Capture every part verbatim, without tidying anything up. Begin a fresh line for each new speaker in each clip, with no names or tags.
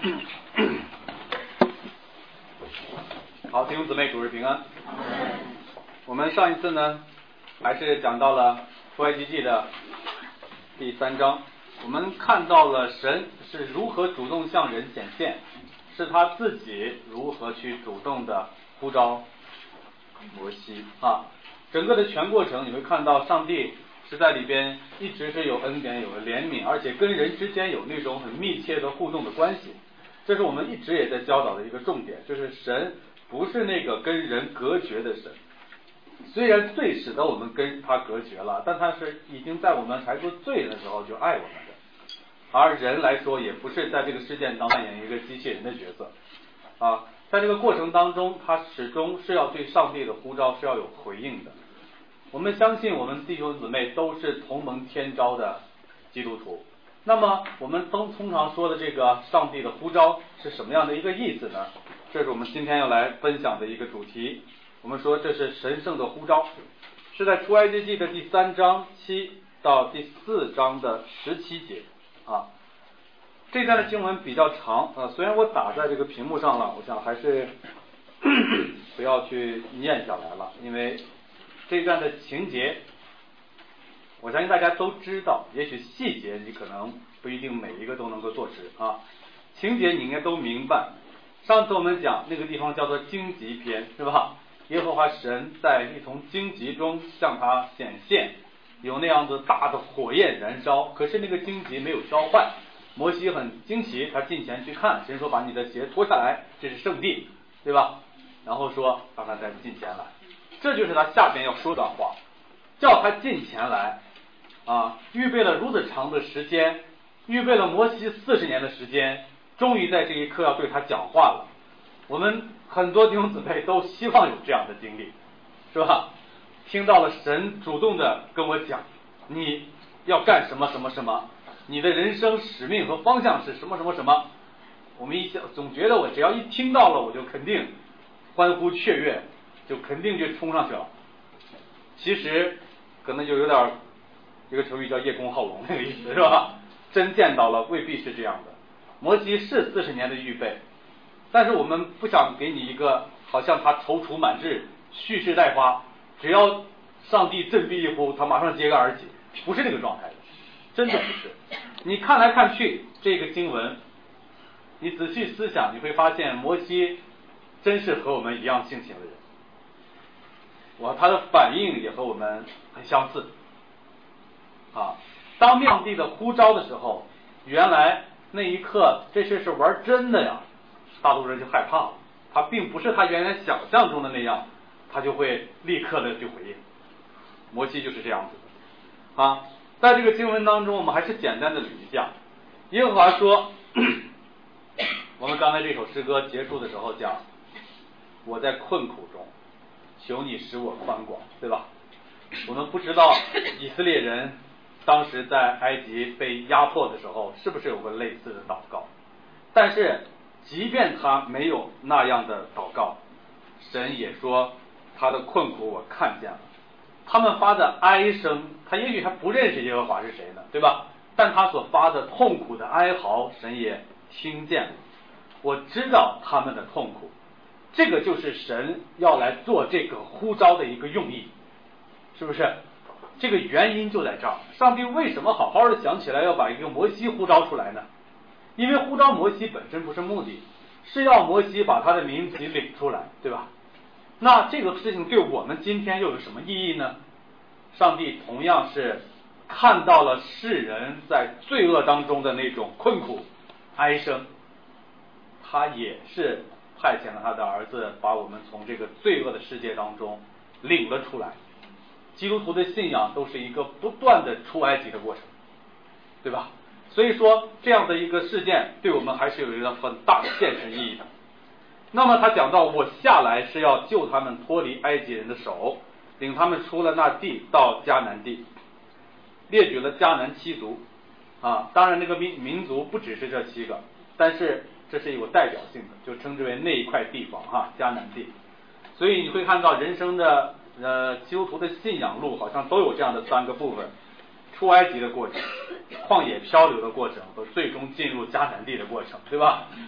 好，弟兄姊妹，主日平安。我们上一次呢，还是讲到了出埃及记的第三章，我们看到了神是如何主动向人显现，是他自己如何去主动的呼召摩西啊。整个的全过程，你会看到上帝是在里边一直是有恩典，有了怜悯，而且跟人之间有那种很密切的互动的关系。这是我们一直也在教导的一个重点，就是神不是那个跟人隔绝的神。虽然罪使得我们跟他隔绝了，但他是已经在我们还做罪人的时候就爱我们的。而人来说，也不是在这个事件当中扮演一个机器人的角色啊，在这个过程当中，他始终是要对上帝的呼召是要有回应的。我们相信我们弟兄姊妹都是同蒙天召的基督徒。那么我们通通常说的这个上帝的呼召是什么样的一个意思呢？这是我们今天要来分享的一个主题。我们说这是神圣的呼召，是在出埃及记的第三章七到第四章的十七节啊。这段的经文比较长啊，虽然我打在这个屏幕上了，我想还是不要去念下来了，因为这段的情节我相信大家都知道，也许细节你可能不一定每一个都能够做直啊，情节你应该都明白。上次我们讲那个地方叫做荆棘篇，是吧？耶和华神在一丛荆棘中向他显现，有那样子大的火焰燃烧，可是那个荆棘没有烧坏。摩西很惊奇，他近前去看，神说把你的鞋脱下来，这是圣地，对吧？然后说让他再近前来，这就是他下边要说的话，叫他近前来啊，预备了如此长的时间，预备了摩西四十年的时间，终于在这一刻要对他讲话了。我们很多弟兄姊妹都希望有这样的经历，是吧？听到了神主动的跟我讲，你要干什么什么什么，你的人生使命和方向是什么什么什么。我们一想，总觉得我只要一听到了，我就肯定欢呼雀跃，就肯定就冲上去了。其实可能就有点一个成语叫叶公好龙那个意思，是吧？真见到了未必是这样的。摩西是四十年的预备，但是我们不想给你一个好像他踌躇满志蓄势待发，只要上帝振臂一呼他马上揭竿而起，不是这个状态的，真的不是。你看来看去这个经文，你仔细思想，你会发现摩西真是和我们一样性情的人，哇，他的反应也和我们很相似啊。当上帝的呼召的时候，原来那一刻这事是玩真的呀，大多数人就害怕了，他并不是他原来想象中的那样，他就会立刻的去回应。摩西就是这样子的啊。在这个经文当中，我们还是简单的捋一下。耶和华说，我们刚才这首诗歌结束的时候讲，我在困苦中，求你使我宽广，对吧？我们不知道以色列人当时在埃及被压迫的时候是不是有个类似的祷告，但是即便他没有那样的祷告，神也说他的困苦我看见了，他们发的哀声，他也许还不认识耶和华是谁呢，对吧？但他所发的痛苦的哀嚎，神也听见了，我知道他们的痛苦。这个就是神要来做这个呼召的一个用意，是不是？这个原因就在这儿。上帝为什么好好的想起来要把一个摩西呼召出来呢？因为呼召摩西本身不是目的，是要摩西把他的民族领出来，对吧？那这个事情对我们今天又有什么意义呢？上帝同样是看到了世人在罪恶当中的那种困苦哀声，他也是派遣了他的儿子，把我们从这个罪恶的世界当中领了出来。基督徒的信仰都是一个不断的出埃及的过程，对吧？所以说这样的一个事件对我们还是有一个很大的现实意义的。那么他讲到我下来是要救他们脱离埃及人的手，领他们出了那地到迦南地，列举了迦南七族啊，当然那个民民族不只是这七个，但是这是有代表性的，就称之为那一块地方哈，迦南地。所以你会看到人生的呃基督徒的信仰路好像都有这样的三个部分：出埃及的过程、旷野漂流的过程和最终进入迦南地的过程，对吧？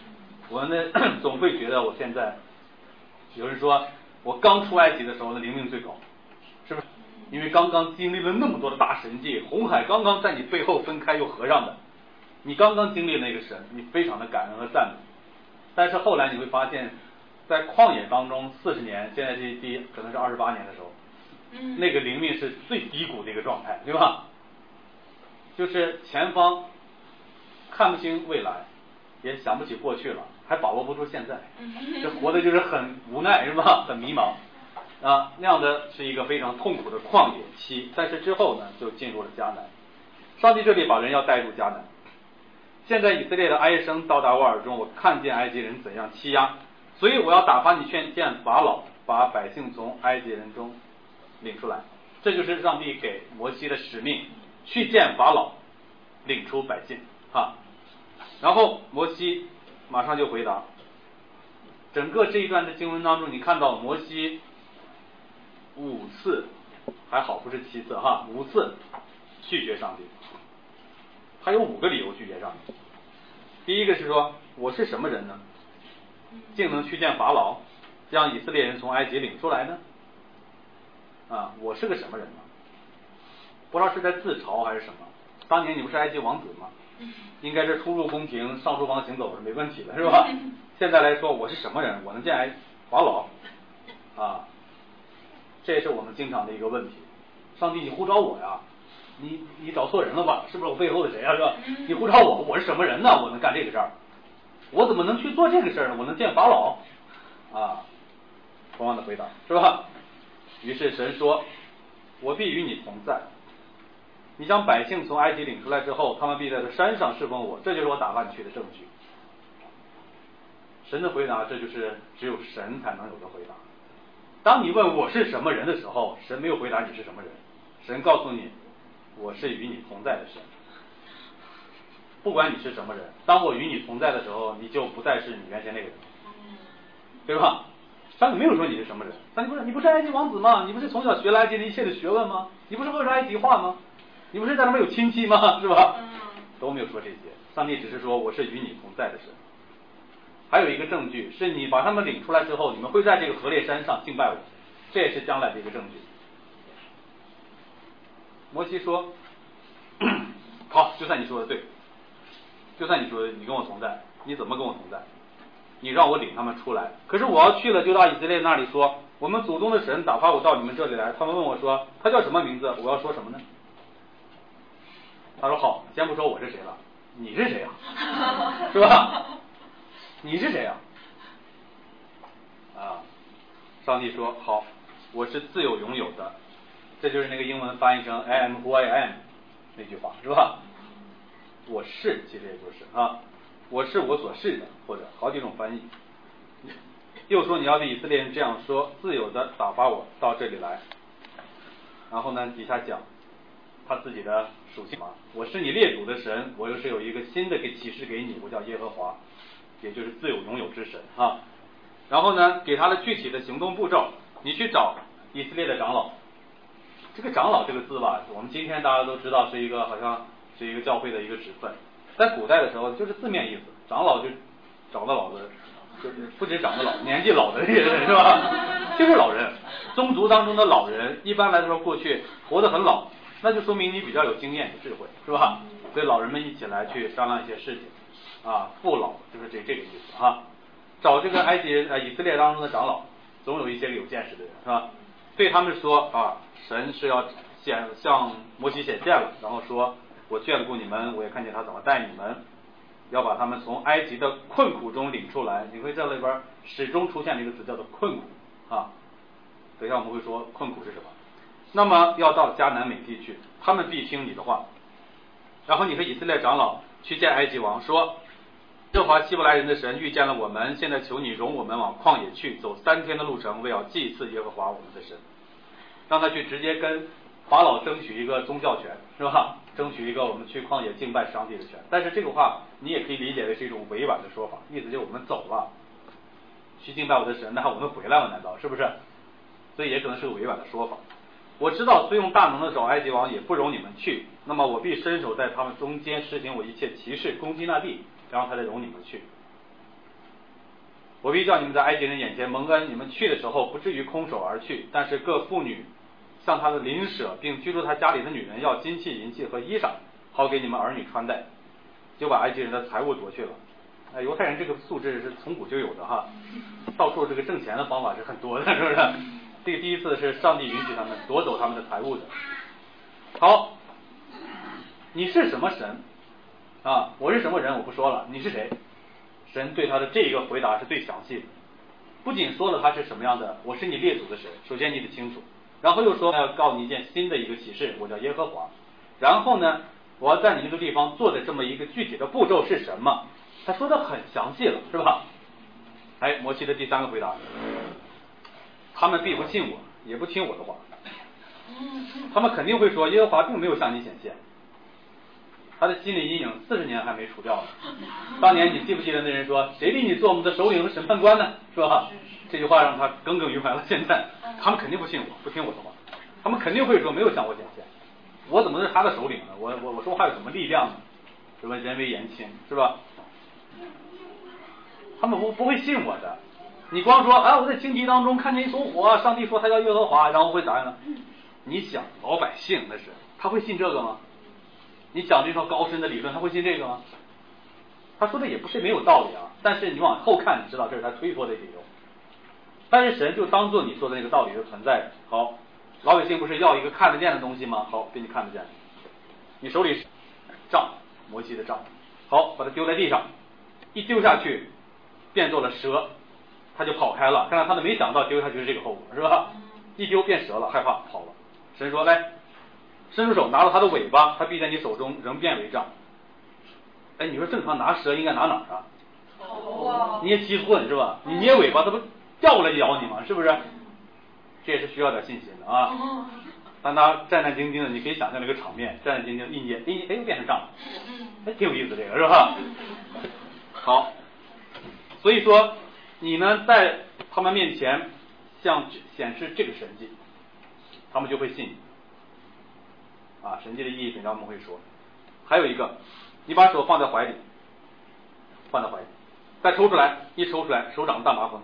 我们呢总会觉得我现在，有人说我刚出埃及的时候的灵命最高，是不是？因为刚刚经历了那么多的大神迹，红海刚刚在你背后分开又合上的，你刚刚经历那个神，你非常的感恩和赞美。但是后来你会发现，在旷野当中四十年，现在这第可能是二十八年的时候，那个灵命是最低谷的一个状态，对吧？就是前方看不清未来，也想不起过去了，还把握不住现在，这活的就是很无奈，是吧？很迷茫啊，那样的是一个非常痛苦的旷野期。但是之后呢，就进入了迦南。上帝这里把人要带入迦南。现在以色列的哀声到达我耳中，我看见埃及人怎样欺压，所以我要打发你去见法老，把百姓从埃及人中领出来。这就是上帝给摩西的使命，去见法老，领出百姓啊。然后摩西马上就回答。整个这一段的经文当中，你看到摩西五次，还好不是七次哈，五次拒绝上帝。他有五个理由拒绝上帝。第一个是说，我是什么人呢？竟能去见法老，让以色列人从埃及领出来呢？啊，我是个什么人呢？不知道是在自嘲还是什么。当年你不是埃及王子吗？应该是出入宫廷、上书房行走是没问题的，是吧？现在来说，我是什么人？我能见埃法老？啊，这也是我们经常的一个问题。上帝，你呼召我呀？你你找错人了吧？是不是我背后的谁啊？是吧？你呼召我，我是什么人呢？我能干这个事儿？我怎么能去做这个事儿呢？我能见法老？啊，同样的回答是吧？于是神说：“我必与你同在。你将百姓从埃及领出来之后，他们必在这山上侍奉我，这就是我打发你去的证据。”神的回答，这就是只有神才能有的回答。当你问我是什么人的时候，神没有回答你是什么人，神告诉你，我是与你同在的神。不管你是什么人，当我与你同在的时候，你就不再是你原先那个人，对吧？上帝没有说你是什么人，上帝不是你不是埃及王子吗？你不是从小学了埃及的一切的学问吗？你不是会说埃及话吗？你不是在那边有亲戚吗？是吧？都没有说这些，上帝只是说我是与你同在的神。还有一个证据是你把他们领出来之后，你们会在这个何烈山上敬拜我，这也是将来的一个证据。摩西说好，就算你说的对，就算你说的你跟我同在，你怎么跟我同在？你让我领他们出来，可是我要去了就到以色列那里说，我们祖宗的神打发我到你们这里来，他们问我说他叫什么名字，我要说什么呢？他说好，先不说我是谁了，你是谁啊？是吧？你是谁啊？啊，上帝说好，我是自有永有的，这就是那个英文翻译成 I am who I am 那句话，是吧？我是，其实也就是啊，我是我所是的，或者好几种翻译。又说你要对以色列人这样说，自由的打发我到这里来。然后呢，底下讲他自己的属性嘛，我是你列祖的神，我又是有一个新的给启示给你，我叫耶和华，也就是自有永有之神啊。然后呢，给他的具体的行动步骤，你去找以色列的长老。这个长老这个字吧，我们今天大家都知道是一个好像是一个教会的一个职分，在古代的时候就是字面意思，长老就长得老的，就是不止长得老，年纪老的这些人是吧？就是老人，宗族当中的老人，一般来说过去活得很老，那就说明你比较有经验、有智慧，是吧？所以老人们一起来去商量一些事情，啊，父老就是这这个意思啊。找这个埃及人、呃以色列当中的长老，总有一些个有见识的人，是吧？对他们说啊，神是要显向摩西显现了，然后说我眷顾你们，我也看见他怎么带你们，要把他们从埃及的困苦中领出来。你会在里边始终出现的一个词叫做困苦啊。等一下我们会说困苦是什么。那么要到迦南美地去，他们必听你的话。然后你和以色列长老去见埃及王，说耶和华希伯来人的神遇见了我们，现在求你容我们往旷野去，走三天的路程，为要祭祀耶和华我们的神。让他去直接跟法老争取一个宗教权，是吧？争取一个我们去旷野敬拜上帝的权。但是这个话你也可以理解为是一种委婉的说法，意思就是我们走了，去敬拜我的神，那我们回来了，难道是不是？所以也可能是个委婉的说法。我知道虽用大能的找埃及王也不容你们去，那么我必伸手在他们中间施行我一切奇事，攻击那地，然后他再容你们去。 我必叫你们在埃及人眼前蒙恩，你们去的时候不至于空手而去，但是各妇女向他的邻舍并居住他家里的女人要金器银器和衣裳，好给你们儿女穿戴，就把埃及人的财物夺去了。哎，犹太人这个素质是从古就有的哈，到处这个挣钱的方法是很多的，是不是？这个第一次是上帝允许他们夺走他们的财物的。好，你是什么神啊？我是什么人我不说了，你是谁？神对他的这一个回答是最详细的，不仅说了他是什么样的，我是你列祖的神，首先你得清楚，然后又说要告诉你一件新的一个启示，我叫耶和华，然后呢，我要在你那个地方做的这么一个具体的步骤是什么，他说的很详细了，是吧？哎，摩西的第三个回答，他们必不信我，也不听我的话，他们肯定会说耶和华并没有向你显现，他的心理阴影四十年还没除掉呢。当年你记不记得那人说谁立你做我们的首领和审判官呢，是吧？这句话让他耿耿于怀了。现在他们肯定不信我，不听我的话，他们肯定会说没有向我显现，我怎么是他的首领呢？我我我说话有什么力量呢？什么人微言轻，是吧？他们不不会信我的。你光说啊，我在荆棘当中看见一朵火，上帝说他叫耶和华，然后会咋样呢？你想老百姓那是他会信这个吗？你讲这套高深的理论，他会信这个吗？他说的也不是没有道理啊，但是你往后看，你知道这是他推脱的理由。但是神就当做你说的那个道理是存在的。好，老百姓不是要一个看得见的东西吗？好，给你看得见。你手里杖，摩西的杖，好，把它丢在地上，一丢下去，变作了蛇，他就跑开了。看看他都没想到丢下去是这个后果，是吧？一丢变蛇了，害怕跑了。神说来，伸出手拿了他的尾巴，他必在你手中仍变为杖。哎，你说正常拿蛇应该拿哪儿啊？头啊！捏鸡寸是吧？你捏尾巴，它不掉过来咬你吗？是不是？这也是需要点信心的啊。当他战战兢兢的，你可以想象这个场面，战战兢兢一捏，哎哎，又变成杖了，哎，挺有意思这个是吧？好，所以说你呢在他们面前向显示这个神迹，他们就会信你。啊，神迹的意义等下我们会说。还有一个，你把手放在怀里，放在怀里，再抽出来，一抽出来，手掌大麻风。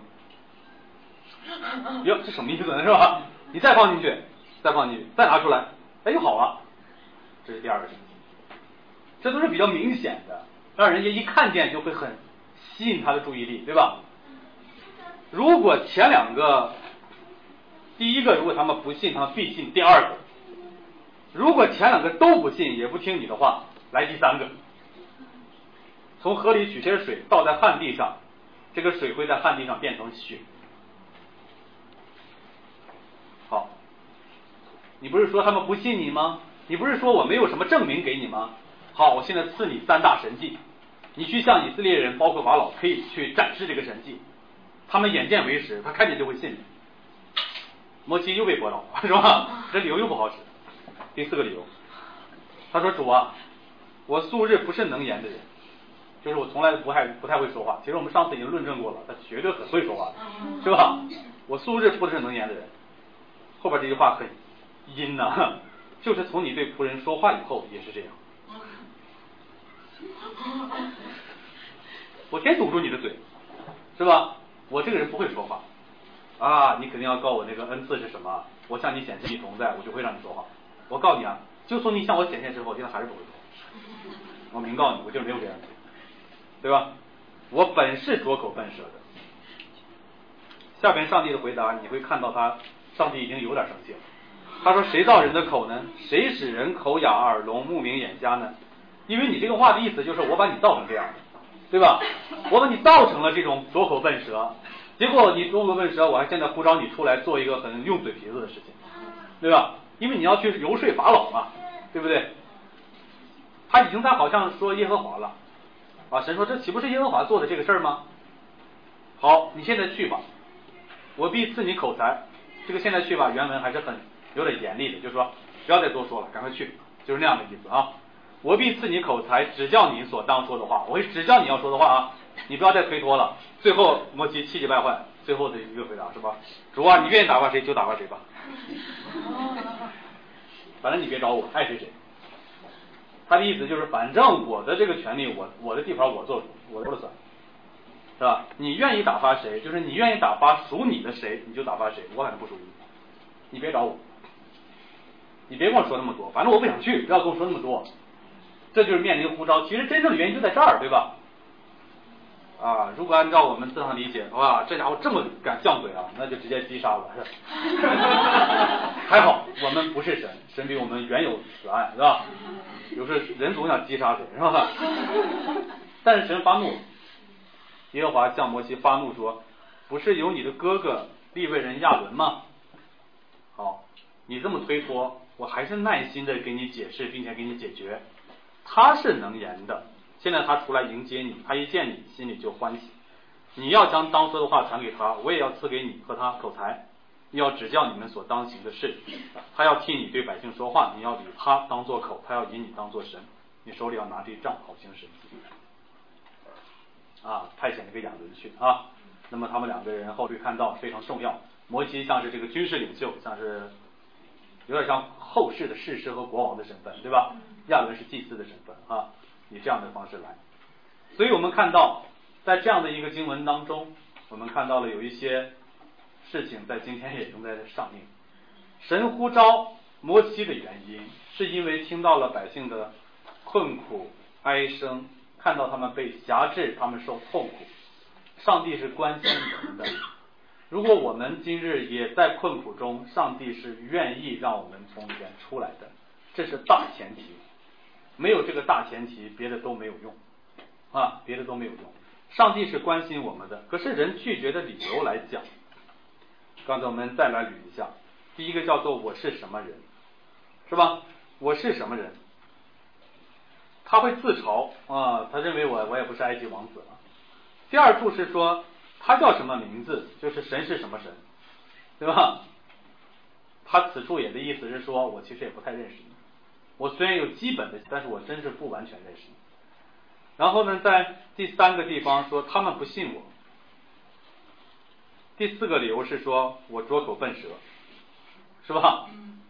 哟，这什么意思呢？是吧？你再放进去，再放进去，再拿出来，哎，又好了。这是第二个神迹，这都是比较明显的，让人家一看见就会很吸引他的注意力，对吧？如果前两个，第一个如果他们不信，他们必信第二个。如果前两个都不信也不听你的话，来第三个，从河里取些水倒在旱地上，这个水会在旱地上变成血。好，你不是说他们不信你吗？你不是说我没有什么证明给你吗？好，我现在赐你三大神迹，你去向以色列人包括法老可以去展示这个神迹，他们眼见为实，他看见就会信你。摩西又被驳倒了，是吧？这理由又不好使。第四个理由，他说主啊，我素日不是能言的人，就是我从来不太不太会说话。其实我们上次已经论证过了，他绝对很会说话，是吧？我素日不是能言的人。后边这句话很阴呐、啊，就是从你对仆人说话以后也是这样。我先堵住你的嘴，是吧？我这个人不会说话啊，你肯定要告我那个恩赐是什么？我向你显现你同在，我就会让你说话。我告诉你啊，就从你向我显现之后，现在还是不会说。我明告你，我就是没有这样的，对吧？我本是拙口笨舌的。下边上帝的回答，你会看到他，上帝已经有点生气了。他说：“谁造人的口呢？谁使人口哑耳聋目明眼瞎呢？因为你这个话的意思就是我把你造成这样，对吧？我把你造成了这种拙口笨舌，结果你拙口笨舌，我还现在呼召你出来做一个很用嘴皮子的事情，对吧？因为你要去游说法老嘛，对不对？他已经在好像说耶和华了啊，神说这岂不是耶和华做的这个事儿吗？好，你现在去吧，我必赐你口才。这个现在去吧，原文还是很有点严厉的，就是说不要再多说了，赶快去，就是那样的意思啊。我必赐你口才，指教你所当说的话，我会指教你要说的话啊，你不要再推脱了。最后摩西气急败坏，最后的一个回答是吧？主啊，你愿意打发谁就打发谁吧，反正你别找我，爱谁谁。他的意思就是，反正我的这个权利，我我的地盘我做主，我说了算。 是吧？你愿意打发谁，就是你愿意打发属你的谁，你就打发谁，我反正不属于你，你别找我，你别跟我说那么多，反正我不想去，不要跟我说那么多。这就是面临呼召，其实真正的原因就在这儿，对吧？啊，如果按照我们正常理解，哇，这家伙这么敢犟嘴啊，那就直接击杀了。还好我们不是神，神比我们原有慈爱，是吧？有时候人总想击杀谁，是吧？但是神发怒，耶和华向摩西发怒说：“不是有你的哥哥利未人亚伦吗？好，你这么推脱，我还是耐心的给你解释，并且给你解决。他是能言的。”现在他出来迎接你，他一见你心里就欢喜。你要将当说的话传给他，我也要赐给你和他口才，要指教你们所当行的事。他要替你对百姓说话，你要以他当作口，他要以你当作神。你手里要拿着一杖，好行神迹。啊，派遣了个亚伦去啊。那么他们两个人后会看到非常重要。摩西像是这个军事领袖，像是有点像后世的士师和国王的身份，对吧？亚伦是祭司的身份啊。以这样的方式来，所以我们看到在这样的一个经文当中，我们看到了有一些事情在今天也正在上映。神呼召摩西的原因是因为听到了百姓的困苦哀声，看到他们被辖制，他们受痛苦，上帝是关心人的。如果我们今日也在困苦中，上帝是愿意让我们从里边出来的，这是大前提。没有这个大前提，别的都没有用啊，别的都没有用。上帝是关心我们的，可是人拒绝的理由来讲，刚才我们再来捋一下。第一个叫做我是什么人，是吧？我是什么人？他会自嘲啊，他认为我我也不是埃及王子了。第二处是说他叫什么名字，就是神是什么神，对吧？他此处也的意思是说我其实也不太认识你。我虽然有基本的，但是我真是不完全认识你。然后呢，在第三个地方说他们不信我。第四个理由是说我拙口笨舌，是吧？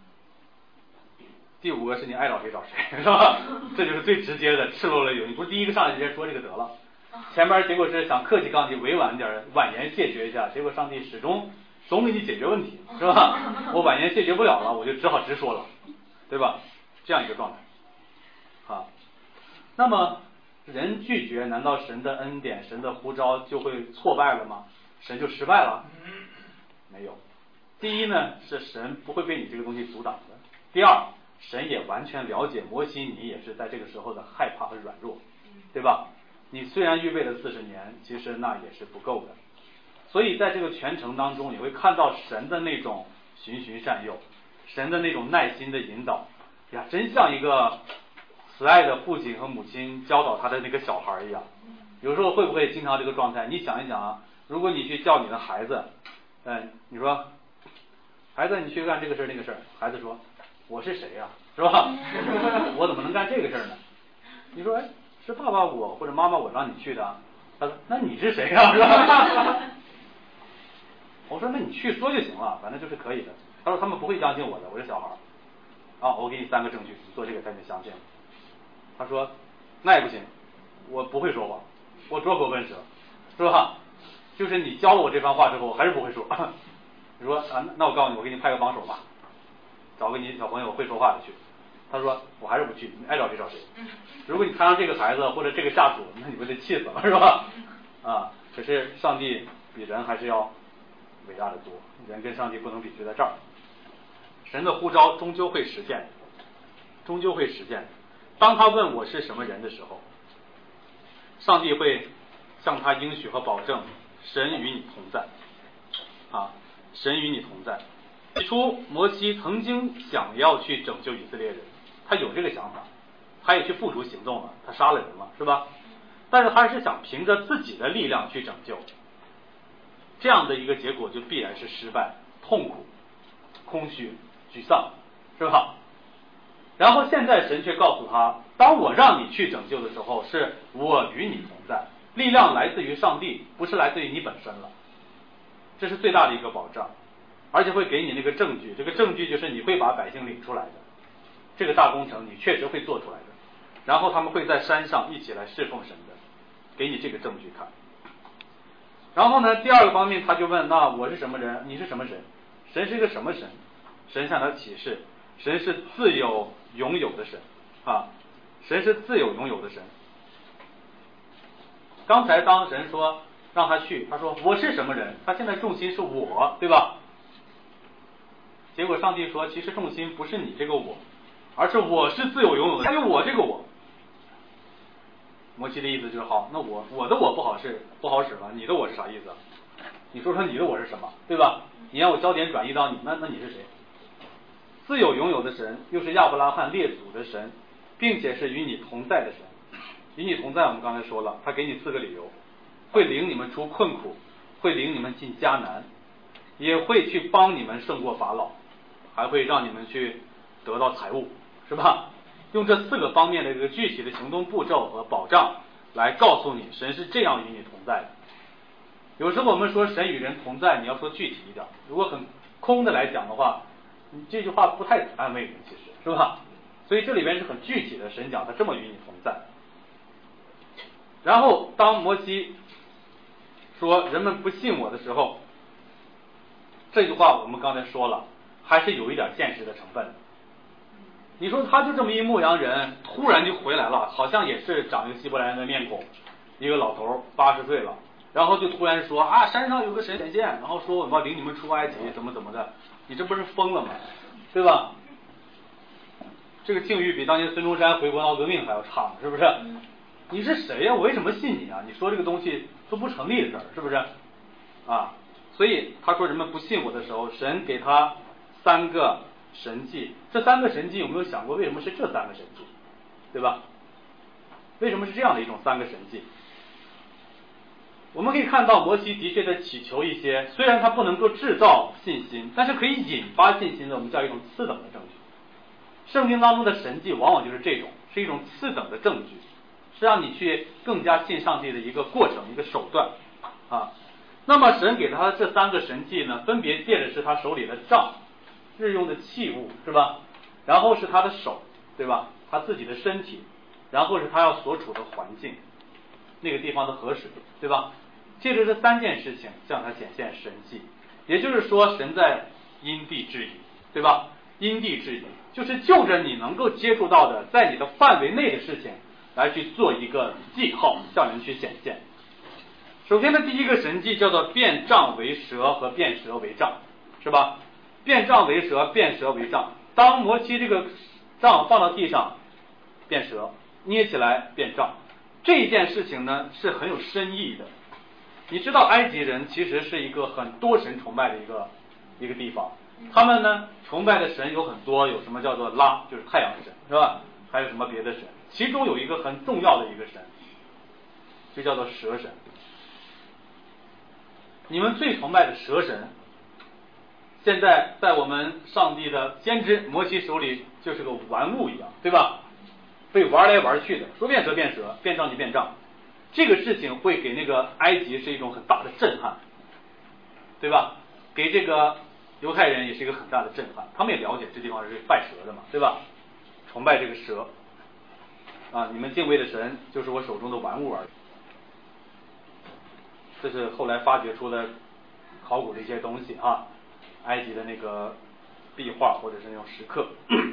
第五个是你爱找谁找谁，是吧？这就是最直接的赤裸裸有。你不是第一个上来直接说这个得了，前面结果是想客气刚气委婉点婉言谢绝一下，结果上帝始终总给你解决问题，是吧？我婉言谢绝不了了，我就只好直说了，对吧？这样一个状态啊。那么人拒绝，难道神的恩典神的呼召就会挫败了吗？神就失败了？没有。第一呢，是神不会被你这个东西阻挡的。第二，神也完全了解摩西你也是在这个时候的害怕和软弱，对吧？你虽然预备了四十年，其实那也是不够的。所以在这个全程当中，你会看到神的那种循循善诱，神的那种耐心的引导呀，真像一个慈爱的父亲和母亲教导他的那个小孩一样。有时候会不会经常这个状态？你想一想啊，如果你去叫你的孩子，嗯，你说孩子你去干这个事那个事，孩子说我是谁呀、啊，是吧？我怎么能干这个事呢？你说哎，是爸爸我或者妈妈我让你去的。他说那你是谁呀、啊？是吧？我说那你去说就行了，反正就是可以的。他说他们不会相信我的，我是小孩。啊，我给你三个证据，你做这个才能相信。他说那也不行，我不会说谎，我拙口笨舌，是吧？就是你教了我这番话之后，我还是不会说。你说啊，那我告诉你，我给你派个帮手吧，找个你小朋友会说话的去。他说我还是不去，你爱找谁找谁。如果你看上这个孩子或者这个下属，那你不得气死了，是吧？啊，可是上帝比人还是要伟大的多，人跟上帝不能比，就在这儿。神的呼召终究会实现，终究会实现。当他问我是什么人的时候，上帝会向他应许和保证，神与你同在啊，神与你同在。起初摩西曾经想要去拯救以色列人，他有这个想法，他也去付诸行动了，他杀了人了，是吧？但是他是想凭着自己的力量去拯救，这样的一个结果就必然是失败、痛苦、空虚、沮丧，是吧？然后现在神却告诉他，当我让你去拯救的时候，是我与你同在，力量来自于上帝，不是来自于你本身了，这是最大的一个保障，而且会给你那个证据，这个证据就是你会把百姓领出来的，这个大工程你确实会做出来的，然后他们会在山上一起来侍奉神的，给你这个证据看。 然后呢，第二个方面他就问，那我是什么人？你是什么神？神是一个什么神？神向他启示，神是自有拥有的神啊，神是自有拥有的神。刚才当神说让他去，他说我是什么人？他现在重心是我，对吧？结果上帝说，其实重心不是你这个我，而是我是自有拥有的，还有我这个我。摩西的意思就是，好，那我我的我不好使不好使了，你的我是啥意思？你说说你的我是什么，对吧？你让我焦点转移到你，那那你是谁？自有拥有的神，又是亚伯拉罕列祖的神，并且是与你同在的神。与你同在，我们刚才说了，他给你四个理由：会领你们出困苦，会领你们进迦南，也会去帮你们胜过法老，还会让你们去得到财物，是吧？用这四个方面的一个具体的行动步骤和保障来告诉你，神是这样与你同在的。有时候我们说神与人同在，你要说具体一点，如果很空的来讲的话，你这句话不太安慰人，其实是吧？所以这里边是很具体的，神讲他这么与你同在。然后当摩西说人们不信我的时候，这句话我们刚才说了，还是有一点现实的成分。你说他就这么一牧羊人，突然就回来了，好像也是长一个希伯来人的面孔，一个老头八十岁了，然后就突然说啊，山上有个神显现，然后说我要领你们出埃及，怎么怎么的，你这不是疯了吗？对吧？这个境遇比当年孙中山回国闹革命还要差，是不是？你是谁呀、啊？我为什么信你啊？你说这个东西都不成立的事儿，是不是？啊，所以他说人们不信我的时候，神给他三个神迹。这三个神迹有没有想过为什么是这三个神迹？对吧？为什么是这样的一种三个神迹？我们可以看到摩西的确在祈求一些，虽然他不能够制造信心，但是可以引发信心的，我们叫一种次等的证据。圣经当中的神迹往往就是这种，是一种次等的证据，是让你去更加信上帝的一个过程，一个手段啊。那么神给他的这三个神迹呢，分别借的是他手里的杖，日用的器物，是吧？然后是他的手，对吧？他自己的身体，然后是他要所处的环境，那个地方的河水，对吧？借着这三件事情向他显现神迹，也就是说神在因地制宜，对吧？因地制宜就是就着你能够接触到的，在你的范围内的事情来去做一个记号，向人去显现。首先的第一个神迹叫做变杖为蛇和变蛇为杖，是吧？变杖为蛇，变蛇为杖。当摩西这个杖放到地上变蛇，捏起来变杖，这一件事情呢是很有深意的。你知道埃及人其实是一个很多神崇拜的一个一个地方，他们呢崇拜的神有很多，有什么叫做拉，就是太阳神，是吧？还有什么别的神？其中有一个很重要的一个神，就叫做蛇神。你们最崇拜的蛇神，现在在我们上帝的先知摩西手里就是个玩物一样，对吧？被玩来玩去的，说变蛇变蛇，变杖就变杖。这个事情会给那个埃及是一种很大的震撼，对吧？给这个犹太人也是一个很大的震撼，他们也了解这地方是拜蛇的嘛，对吧？崇拜这个蛇啊，你们敬畏的神就是我手中的玩物而已。这是后来发掘出的考古的一些东西哈，埃及的那个壁画或者是那种石刻。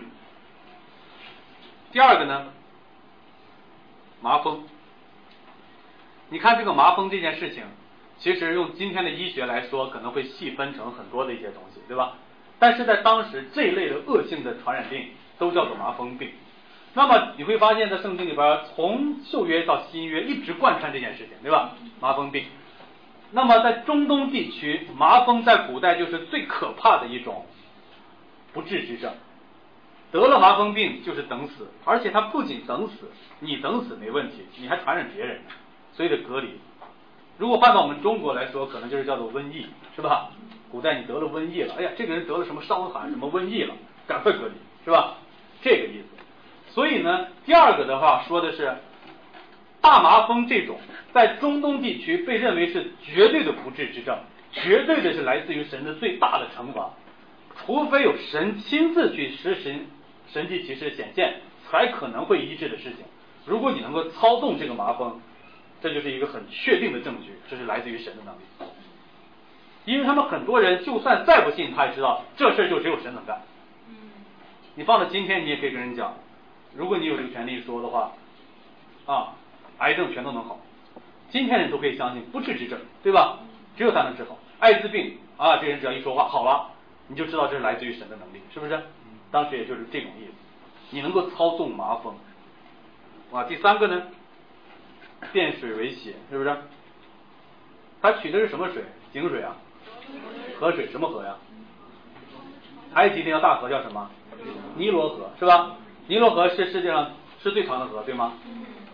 第二个呢，麻风。你看这个麻风这件事情，其实用今天的医学来说，可能会细分成很多的一些东西，对吧？但是在当时这一类的恶性的传染病都叫做麻风病。那么你会发现在圣经里边，从旧约到新约一直贯穿这件事情，对吧？麻风病。那么在中东地区，麻风在古代就是最可怕的一种不治之症。得了麻风病就是等死，而且它不仅等死，你等死没问题，你还传染别人，所以得隔离。如果换到我们中国来说，可能就是叫做瘟疫，是吧？古代你得了瘟疫了，哎呀，这个人得了什么伤寒，什么瘟疫了，赶快隔离，是吧？这个意思。所以呢，第二个的话说的是，大麻风这种在中东地区被认为是绝对的不治之症，绝对的是来自于神的最大的惩罚，除非有神亲自去实行神迹奇事显现，才可能会医治的事情。如果你能够操纵这个麻风， 这就是一个很确定的证据，这是来自于神的能力。因为他们很多人就算再不信，他也知道这事就只有神能干。你放到今天，你也可以跟人讲，如果你有这个权利说的话，啊，癌症全都能好，今天人都可以相信不治之症，对吧？只有他能治好。艾滋病啊，这人只要一说话好了，你就知道这是来自于神的能力，是不是？当时也就是这种意思，你能够操纵麻风。啊，第三个呢，变水为血，是不是？他取的是什么水？井水啊，河水，什么河呀？埃及那条大河叫什么？尼罗河，是吧？尼罗河是世界上是最长的河，对吗？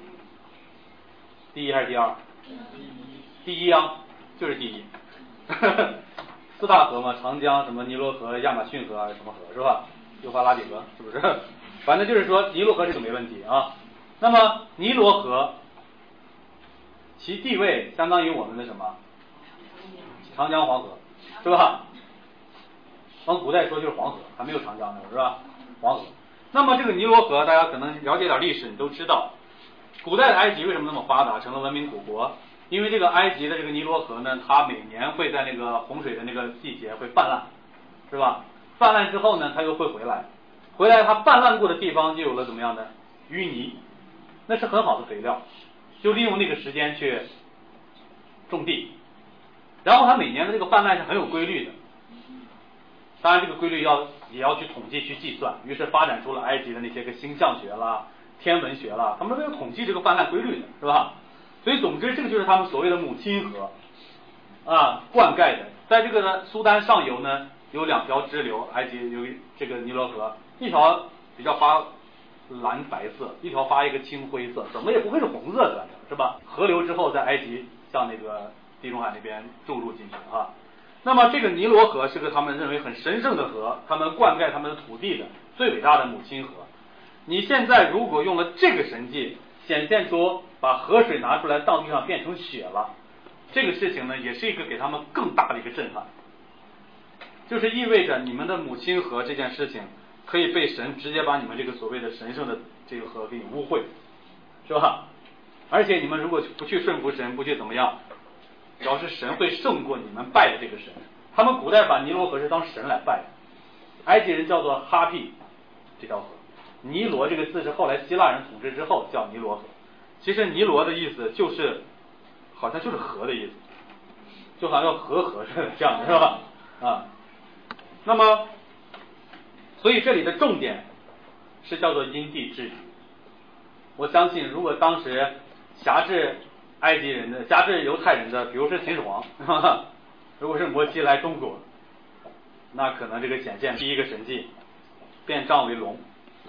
第一还是第二？第一啊，就是第一。四大河嘛，长江、什么尼罗河、亚马逊河还是什么河，是吧？幼发拉底河，是不是？反正就是说尼罗河这个没问题啊。那么尼罗河其地位相当于我们的什么？长江、黄河，是吧？往古代说就是黄河，还没有长江呢，是吧？黄河。那么这个尼罗河，大家可能了解点历史，你都知道，古代的埃及为什么那么发达，成了文明古国？因为这个埃及的这个尼罗河呢，它每年会在那个洪水的那个季节会泛滥，是吧？泛滥之后呢，它又会回来，回来它泛滥过的地方就有了怎么样的淤泥，那是很好的肥料，就利用那个时间去种地。然后它每年的这个泛滥是很有规律的，当然这个规律要也要去统计去计算，于是发展出了埃及的那些个星象学啦、天文学啦，他们都有统计这个泛滥规律的，是吧？所以总之这个就是他们所谓的母亲河啊，灌溉的。在这个呢苏丹上游呢有两条支流，埃及有这个尼罗河，一条比较发蓝白色，一条发一个青灰色，怎么也不会是红色的，反正是吧？河流之后在埃及向那个地中海那边注入进去啊。那么这个尼罗河是个他们认为很神圣的河，他们灌溉他们的土地的最伟大的母亲河。你现在如果用了这个神迹，显现出把河水拿出来到地上变成血了，这个事情呢也是一个给他们更大的一个震撼，就是意味着你们的母亲河这件事情可以被神直接把你们这个所谓的神圣的这个河给你污秽，是吧？而且你们如果不去顺服神，不去怎么样，表示神会胜过你们拜的这个神。他们古代把尼罗河是当神来拜的，埃及人叫做哈庇这条河。尼罗这个字是后来希腊人统治之后叫尼罗河，其实尼罗的意思就是好像就是河的意思，就好像河河似的这样的，是吧？啊，那么所以这里的重点是叫做因地制宜。我相信如果当时辖制埃及人的、辖制犹太人的，比如说秦始皇，呵呵，如果是摩西来中国，那可能这个显现第一个神迹变杖为龙，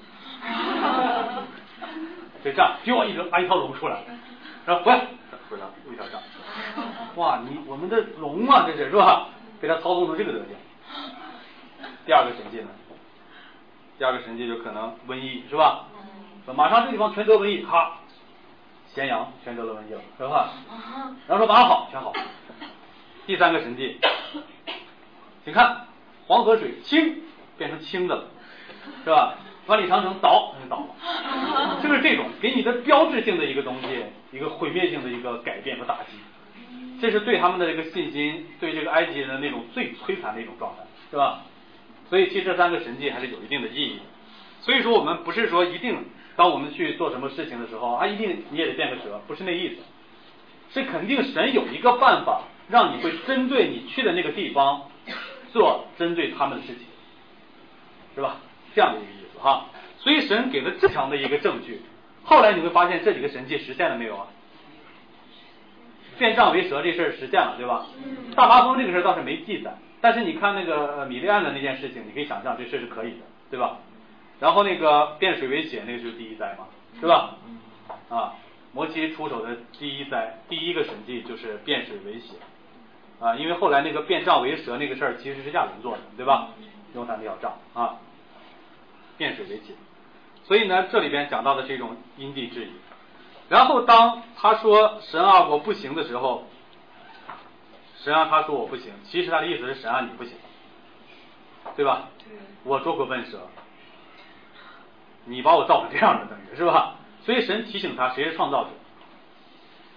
这杖就一个一条龙出来，然后回来回来一条杖，哇，你我们的龙啊，这是是吧？被他操纵成这个德行。第二个神迹呢？第二个神迹就可能瘟疫，是吧？马上这个地方全得瘟疫，咔，咸阳全得了瘟疫了，是吧？然后说马上好，全好。第三个神迹，请看黄河水清变成清的了，是吧？万里长城倒就倒了，就是这种给你的标志性的一个东西，一个毁灭性的一个改变和打击，这是对他们的这个信心，对这个埃及人的那种最摧残的一种状态，是吧？所以其实这三个神迹还是有一定的意义的。所以说我们不是说一定当我们去做什么事情的时候啊，一定你也得变个蛇，不是那意思，是肯定神有一个办法让你会针对你去的那个地方做针对他们的事情，是吧？这样的一个意思哈。所以神给了这强的一个证据，后来你会发现这几个神迹实现了没有啊？变杖为蛇这事儿实现了，对吧？大麻风这个事儿倒是没记载，但是你看那个米利暗的那件事情，你可以想象这事是可以的，对吧？然后那个变水为血，那个就是第一灾嘛，是吧？啊，摩西出手的第一灾，第一个神迹就是变水为血，啊，因为后来那个变杖为蛇那个事儿其实是亚伦做的，对吧？用他那条杖啊，变水为血，所以呢，这里边讲到的是一种因地制宜。然后当他说神啊我不行的时候，神啊他说我不行，其实他的意思是神啊你不行，对吧？我做过笨蛇，你把我造成这样的等于是吧？所以神提醒他谁是创造者，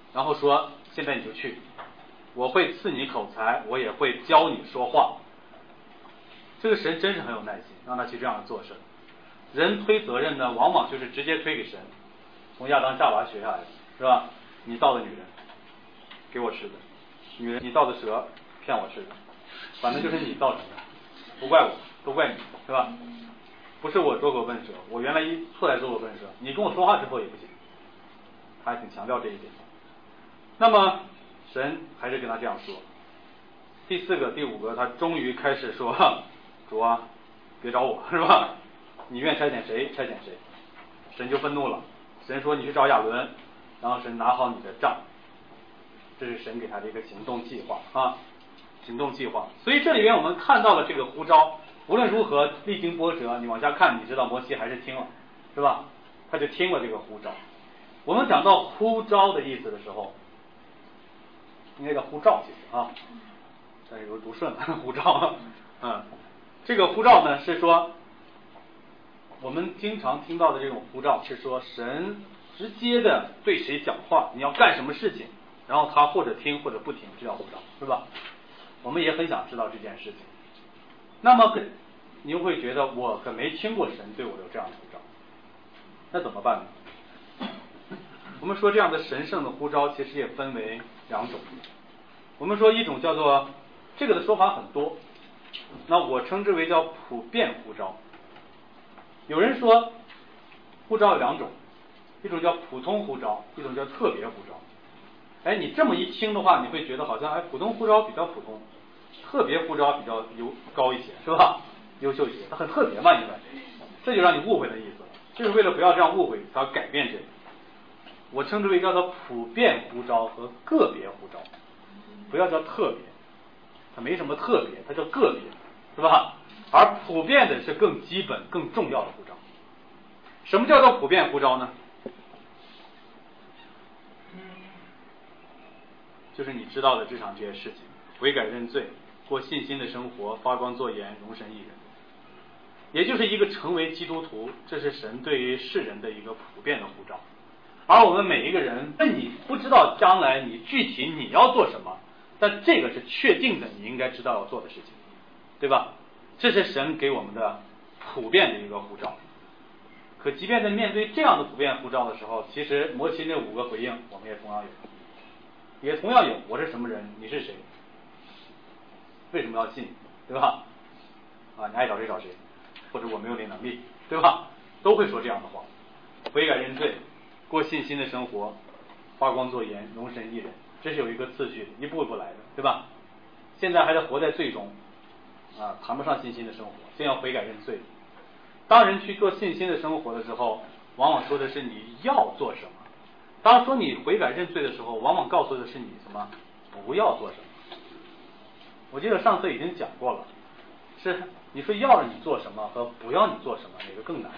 然后说现在你就去，我会赐你口才，我也会教你说话。这个神真是很有耐心，让他去这样做事。人推责任呢，往往就是直接推给神，从亚当夏娃学下来的，是吧？你造的女人给我吃的，女人你造的蛇骗我吃的，反正就是你造成的，不怪我，都怪你，是吧？不是我捉狗问蛇，我原来一错来捉狗问蛇，你跟我说话之后也不行，他还挺强调这一点。那么神还是跟他这样说。第四个第五个他终于开始说，主啊别找我，是吧？你愿差遣谁差遣谁。神就愤怒了，神说你去找亚伦，然后神拿好你的杖。这是神给他的一个行动计划啊，行动计划。所以这里边我们看到了这个呼召，无论如何历经波折，你往下看，你知道摩西还是听了，是吧？他就听了这个呼召。我们讲到呼召的意思的时候，应该叫呼召，其实啊，但是有读顺了，呼召，嗯，这个呼召呢是说，我们经常听到的这种呼召是说神直接的对谁讲话，你要干什么事情，然后他或者听或者不听，这叫呼召，是吧？我们也很想知道这件事情。那么你又会觉得我可没听过神对我有这样的呼召，那怎么办呢？我们说这样的神圣的呼召其实也分为两种。我们说一种叫做，这个的说法很多，那我称之为叫普遍呼召。有人说呼召有两种，一种叫普通呼召，一种叫特别呼召。哎，你这么一听的话，你会觉得好像哎，普通呼召比较普通，特别呼召比较优高一些，是吧？优秀一些，它很特别嘛，因为这就让你误会的意思了。就是为了不要这样误会，才要改变这个。我称之为叫做普遍呼召和个别呼召，不要叫特别，它没什么特别，它叫个别，是吧？而普遍的是更基本、更重要的呼召。什么叫做普遍呼召呢？就是你知道的日常这些事情，悔改认罪，过信心的生活，发光作盐，容神益人。也就是一个成为基督徒，这是神对于世人的一个普遍的呼召。而我们每一个人，那你不知道将来你具体你要做什么，但这个是确定的，你应该知道要做的事情，对吧？这是神给我们的普遍的一个呼召。可即便在面对这样的普遍呼召的时候，其实摩西那五个回应我们也同样有，也同样有，我是什么人，你是谁，为什么要信，对吧？啊，你爱找谁找谁，或者我没有那能力，对吧？都会说这样的话。悔改认罪，过信心的生活，发光作盐，容神益人，这是有一个次序的，一步一步来的，对吧？现在还在活在罪中啊，谈不上信心的生活，先要悔改认罪。当人去做信心的生活的时候，往往说的是你要做什么。当说你悔改认罪的时候，往往告诉的是你什么不要做什么。我记得上次已经讲过了，是你说要你做什么和不要你做什么，哪个更难？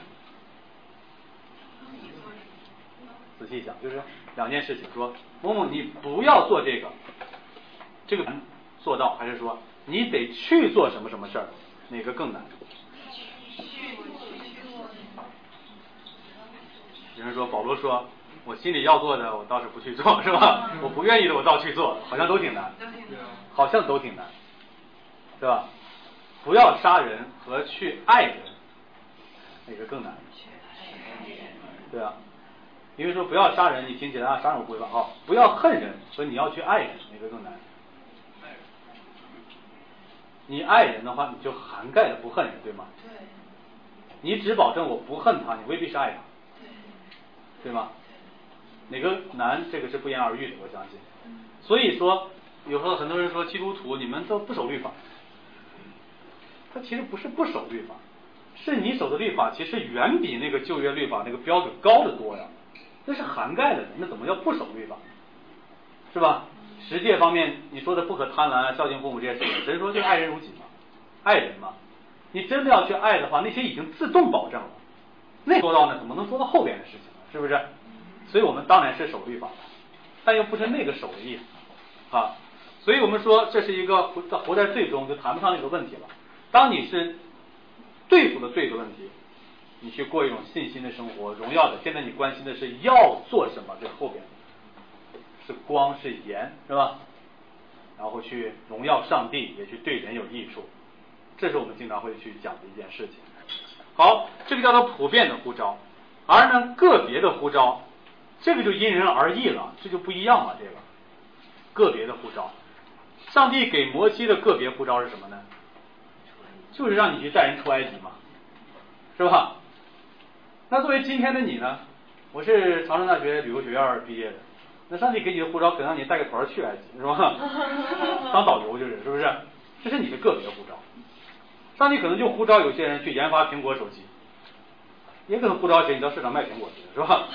仔细想，就是两件事情，说某某你不要做这个，这个难做到，还是说你得去做什么什么事儿，哪个更难？有人说保罗说我心里要做的我倒是不去做，是吧？我不愿意的我倒去做，好像都挺难，好像都挺难，是吧？不要杀人和去爱人，哪个更难？对啊，因为说不要杀人，你听起来啊，杀人我不会吧？哦，不要恨人和你要去爱人，哪个更难？你爱人的话，你就涵盖了不恨人，对吗？对。你只保证我不恨他，你未必是爱他，对吗？哪个难？这个是不言而喻的，我相信。所以说，有时候很多人说基督徒你们都不守律法，他其实不是不守律法，是你守的律法其实远比那个旧约律法那个标准高得多呀，那是涵盖了的，那怎么叫不守律法？是吧？十诫方面你说的不可贪婪啊，孝敬父母这些事，神说就爱人如己嘛，爱人嘛。你真的要去爱的话，那些已经自动保证了，那说到呢，怎么能说到后边的事情呢？是不是？所以我们当然是守律法的，但又不是那个守的意思啊。所以我们说这是一个活活在罪中就谈不上那个问题了。当你是对付了罪的问题，你去过一种信心的生活，荣耀的。现在你关心的是要做什么，这后边是是光是盐，是吧？然后去荣耀上帝，也去对人有益处，这是我们经常会去讲的一件事情。好，这个叫做普遍的呼召，而呢个别的呼召，这个就因人而异了，这就不一样了。这个个别的呼召，上帝给摩西的个别呼召是什么呢？就是让你去带人出埃及嘛，是吧？那作为今天的你呢，我是长春大学旅游学院毕业的，那上帝给你的呼召可能让你带个团去埃及，是吧？当导游就是，是不是？这是你的个别呼召。上帝可能就呼召有些人去研发苹果手机，也可能呼召些你到市场卖苹果去，是吧？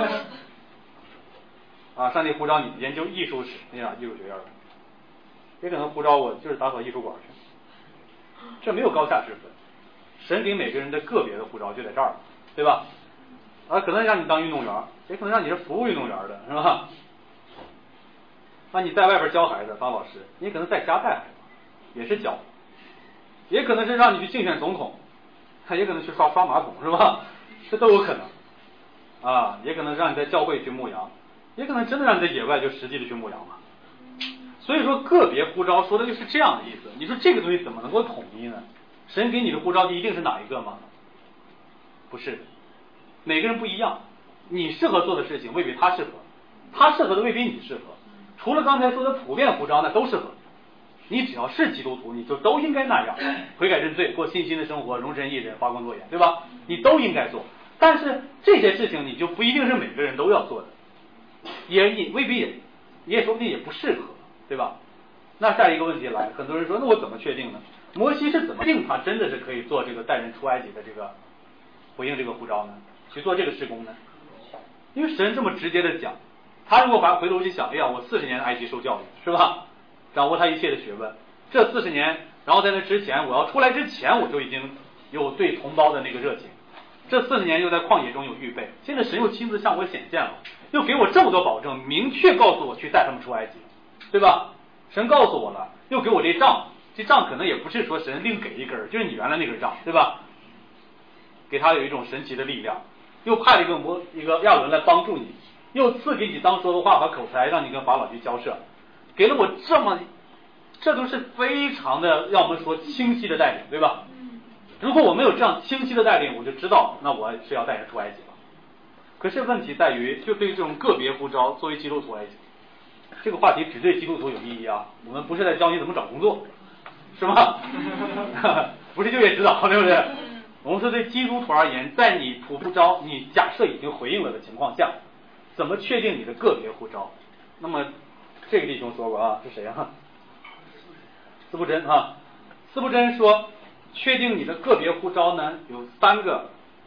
啊，上帝呼召你研究艺术史，那样艺术学院的，也可能呼召我就是打扫艺术馆去，这没有高下之分。神给每个人的个别的呼召就在这儿，对吧？啊，可能让你当运动员，也可能让你是服务运动员的，是吧？让你在外边教孩子当老师，你可能在家带孩子，也是教，也可能是让你去竞选总统，也可能去刷刷马桶，是吧？这都有可能啊，也可能让你在教会去牧羊，也可能真的让你在野外就实际的去牧羊嘛。所以说个别呼召说的就是这样的意思。你说这个东西怎么能够统一呢？神给你的呼召就一定是哪一个吗？不是的，每个人不一样，你适合做的事情未必他适合，他适合的未必你适合。除了刚才说的普遍呼召，那都适合你。只要是基督徒，你就都应该那样，悔改认罪，过信心的生活，容神益人，发光作盐，对吧？你都应该做。但是这些事情你就不一定是每个人都要做的，也也未必也也说不定也不适合，对吧？那下一个问题来，很多人说那我怎么确定呢？摩西是怎么定他真的是可以做这个带人出埃及的这个回应这个呼召呢？去做这个事工呢？因为神这么直接的讲，他如果把回头去想，哎呀，我四十年埃及受教育，是吧？掌握他一切的学问，这四十年，然后在那之前，我要出来之前，我就已经有对同胞的那个热情。这四十年又在旷野中有预备，现在神又亲自向我显现了，又给我这么多保证，明确告诉我去带他们出埃及，对吧？神告诉我了，又给我这杖，这杖可能也不是说神另给一根，就是你原来那根杖，对吧？给他有一种神奇的力量，又派了一个摩一个亚伦来帮助你，又赐给你当说的话和口才，让你跟法老去交涉，给了我这么，这都是非常的要我们说清晰的带领，对吧？如果我没有这样清晰的带领，我就知道那我是要带人出埃及了。可是问题在于，就对于这种个别呼召，作为基督徒来讲，这个话题只对基督徒有意义啊，我们不是在教你怎么找工作，是吗？不是就业指导，对不对？我们说对基督徒而言，在你普呼召，你假设已经回应了的情况下，怎么确定你的个别呼召？那么这个弟兄说过啊，是谁啊？司布真啊，司布真说，确定你的个别呼召呢，有三个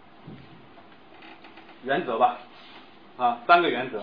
原则吧，啊，三个原则。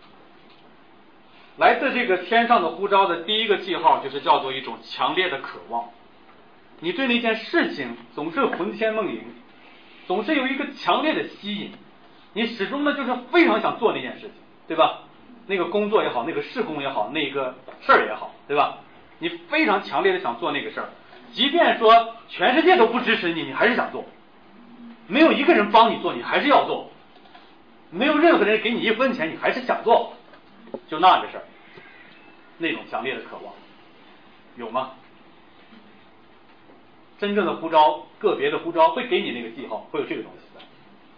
来自这个天上的呼召的第一个记号，就是叫做一种强烈的渴望。你对那件事情总是魂牵梦萦，总是有一个强烈的吸引，你始终呢就是非常想做那件事情，对吧？那个工作也好，那个事工也好，那个事儿也好，对吧？你非常强烈的想做那个事儿，即便说全世界都不支持你，你还是想做，没有一个人帮你做，你还是要做，没有任何人给你一分钱，你还是想做，就那个事儿，那种强烈的渴望有吗？真正的呼召，个别的呼召会给你那个记号，会有这个东西的。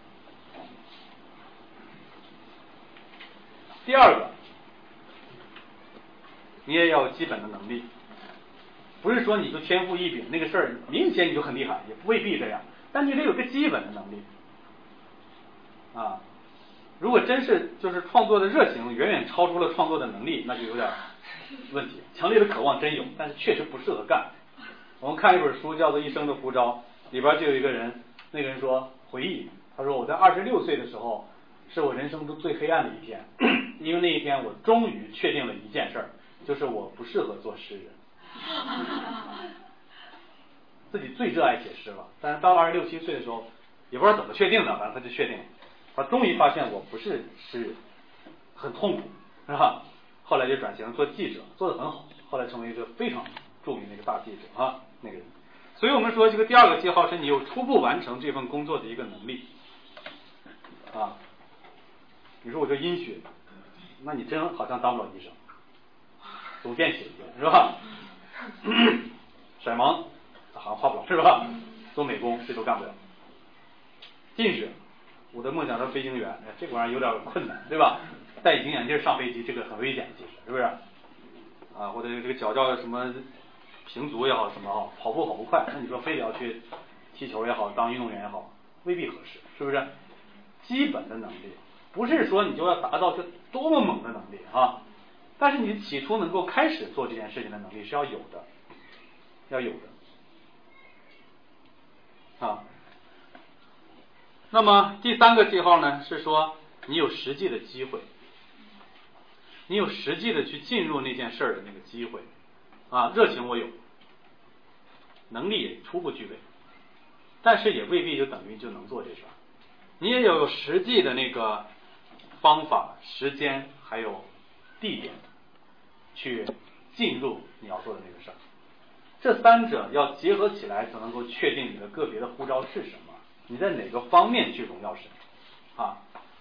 第二个，你也要有基本的能力，不是说你就天赋异禀，那个事儿明显你就很厉害，也未必这样，但你得有个基本的能力啊。如果真是就是创作的热情远远超出了创作的能力，那就有点问题。强烈的渴望真有，但是确实不适合干。我们看一本书叫做《一生的呼召》，里边就有一个人，那个人说回忆，他说我在二十六岁的时候是我人生中最黑暗的一天，因为那一天我终于确定了一件事儿，就是我不适合做诗人。自己最热爱写诗了，但是到了二十六七岁的时候，也不知道怎么确定的，反正他就确定了，他终于发现我不是诗人，很痛苦，是吧？后来就转型做记者，做得很好，后来成为一个非常著名的一个大记者啊，那个人。所以我们说这个第二个记号是你有初步完成这份工作的一个能力啊。你说我这阴学， 那你真好像当不了医生，总见血是吧？色盲好像画不了是吧？做美工这都干不了。近视，我的梦想是飞行员，这个玩意儿有点困难，对吧？戴隐形眼镜上飞机，这个很危险，其实是不是？啊，或者这个脚叫什么平足也好，什么好，跑步跑不快，那你说非得要去踢球也好，当运动员也好，未必合适，是不是？基本的能力，不是说你就要达到这多么猛的能力啊，但是你起初能够开始做这件事情的能力是要有的，要有的啊。那么第三个记号呢，是说你有实际的机会，你有实际的去进入那件事儿的那个机会啊，热情我有，能力也初步具备，但是也未必就等于就能做这事儿。你也有实际的那个方法、时间还有地点去进入你要做的那个事儿，这三者要结合起来，才能够确定你的个别的呼召是什么，你在哪个方面去荣耀神啊？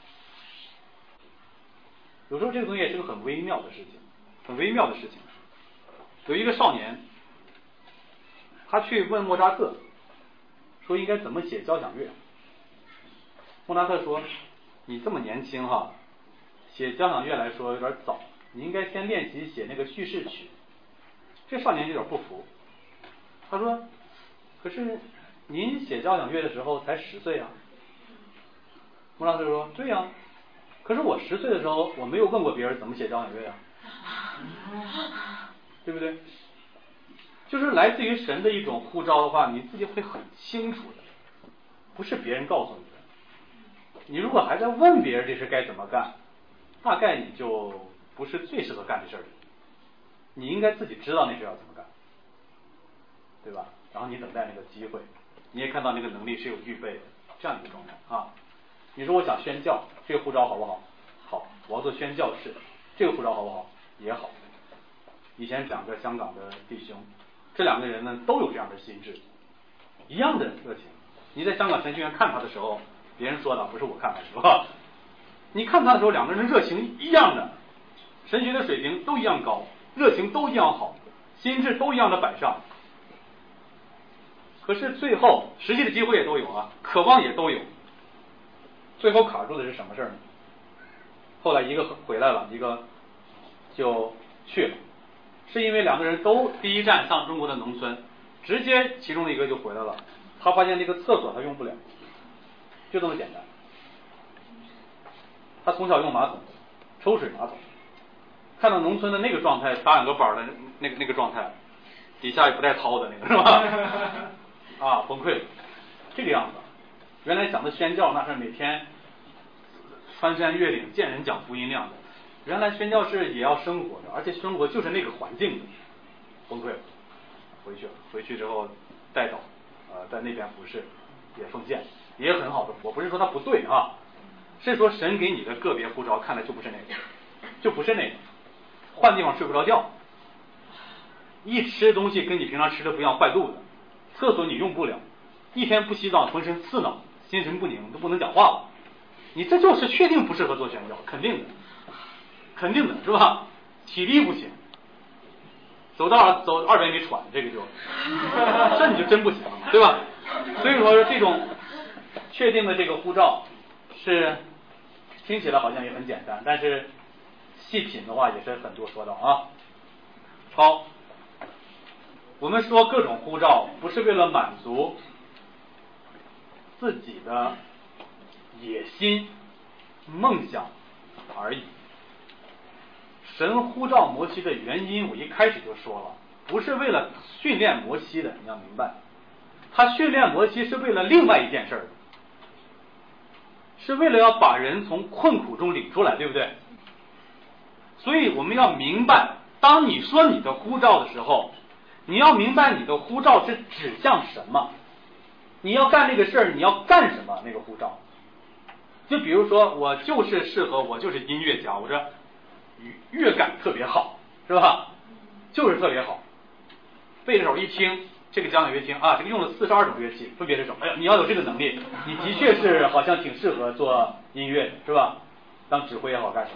有时候这个东西也是个很微妙的事情，很微妙的事情。有一个少年，他去问莫扎特，说应该怎么写交响乐。莫扎特说：“你这么年轻哈，写交响乐来说有点早，你应该先练习写那个叙事曲。”这少年有点不服，他说：“可是您写交响乐的时候才十岁啊。”莫扎特说：“对呀、啊，可是我十岁的时候我没有问过别人怎么写交响乐呀、啊，对不对？就是来自于神的一种呼召的话，你自己会很清楚的，不是别人告诉你的。你如果还在问别人这事该怎么干，大概你就不是最适合干这事儿的。你应该自己知道那事要怎么干，对吧？然后你等待那个机会，你也看到那个能力是有预备的，这样一个状态啊。你说我想宣教，这个呼召好不好？好，我要做宣教士，这个呼召好不好？也好。以前两个香港的弟兄，这两个人呢都有这样的心智，一样的热情。你在香港神学院看他的时候，别人说的不是我看他是吧？你看他的时候，两个人热情一样的，神学的水平都一样高，热情都一样好，心智都一样的摆上。可是最后实际的机会也都有啊，渴望也都有，最后卡住的是什么事呢？后来一个回来了，一个就去了，是因为两个人都第一站上中国的农村，直接其中的一个就回来了，他发现那个厕所他用不了，就这么简单。他从小用马桶，抽水马桶，看到农村的那个状态，打两个板的那个那个状态，底下也不带掏的那个是吧？啊，崩溃了，这个样子。原来讲的宣教那是每天翻山越岭见人讲福音那样的，原来宣教是也要生活的，而且生活就是那个环境的，崩溃了，回去了，回去之后带导，呃，在那边服侍，也奉献，也很好的。我不是说他不对啊，是说神给你的个别呼召看的就不是那个，就不是那个，换地方睡不着觉，一吃东西跟你平常吃的不一样，坏肚子，厕所你用不了，一天不洗澡浑身刺挠，心神不宁，都不能讲话了。你这就是确定不适合做宣教，肯定的，肯定的是吧？体力不行，走到走二百米喘，这个就这你就真不行了，对吧？所以说这种确定的这个护照是听起来好像也很简单，但是细品的话也是很多说道啊。好，我们说各种护照不是为了满足自己的野心、梦想而已。神呼召摩西的原因，我一开始就说了，不是为了训练摩西的，你要明白，他训练摩西是为了另外一件事儿，是为了要把人从困苦中领出来，对不对？所以我们要明白，当你说你的呼召的时候，你要明白你的呼召是指向什么，你要干这个事儿，你要干什么？那个呼召，就比如说，我就是适合，我就是音乐家，我这乐感特别好，是吧？就是特别好。贝斯手一听这个交响乐听啊，这个用了四十二种乐器，分别是什么？哎呀，你要有这个能力，你的确是好像挺适合做音乐的，是吧？当指挥也好干什么？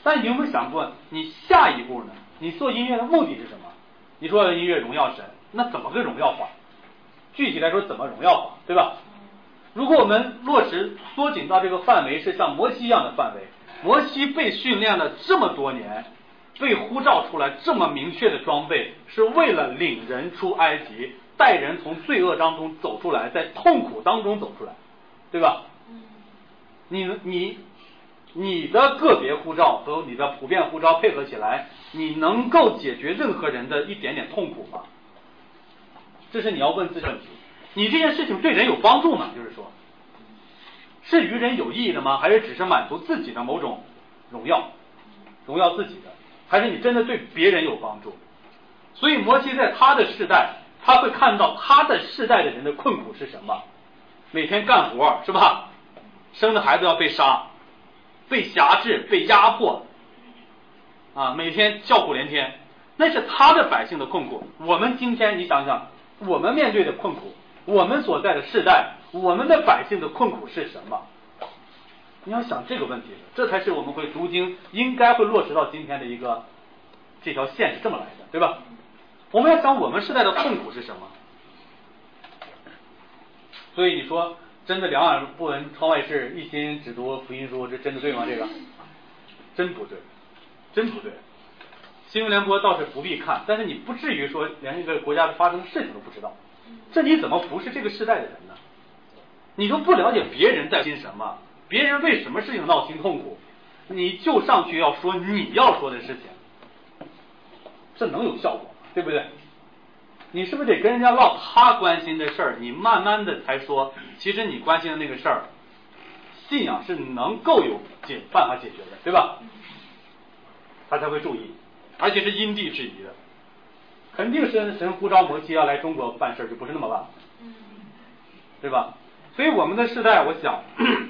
但你有没有想过，你下一步呢？你做音乐的目的是什么？你说音乐荣耀神，那怎么个荣耀法？具体来说怎么荣耀法，对吧？如果我们落实缩紧到这个范围是像摩西一样的范围，摩西被训练了这么多年，被呼召出来这么明确的装备，是为了领人出埃及，带人从罪恶当中走出来，在痛苦当中走出来，对吧？你你你的个别呼召和你的普遍呼召配合起来，你能够解决任何人的一点点痛苦吗？这是你要问自己的问题。你这件事情对人有帮助吗？就是说，是与人有意义的吗？还是只是满足自己的某种荣耀，荣耀自己的？还是你真的对别人有帮助？所以摩西在他的世代，他会看到他的世代的人的困苦是什么？每天干活是吧？生的孩子要被杀，被辖制，被压迫，啊，每天叫苦连天，那是他的百姓的困苦。我们今天你想想，我们面对的困苦，我们所在的世代，我们的百姓的困苦是什么？你要想这个问题，这才是我们会读经应该会落实到今天的一个这条线是这么来的，对吧？我们要想我们世代的痛苦是什么？所以你说真的两耳不闻窗外事，一心只读福音书，这真的对吗？这个真不对，真不对。新闻联播倒是不必看，但是你不至于说连一个国家发生的事情都不知道，这你怎么服侍这个时代的人呢？你都不了解别人在心什么，别人为什么事情闹心痛苦，你就上去要说你要说的事情，这能有效果吗？对不对？你是不是得跟人家唠他关心的事儿，你慢慢的才说，其实你关心的那个事儿，信仰是能够有解办法解决的，对吧？他才会注意，而且是因地制宜的。肯定是神呼召摩西要来中国办事，就不是那么办，对吧？所以我们的时代，我想，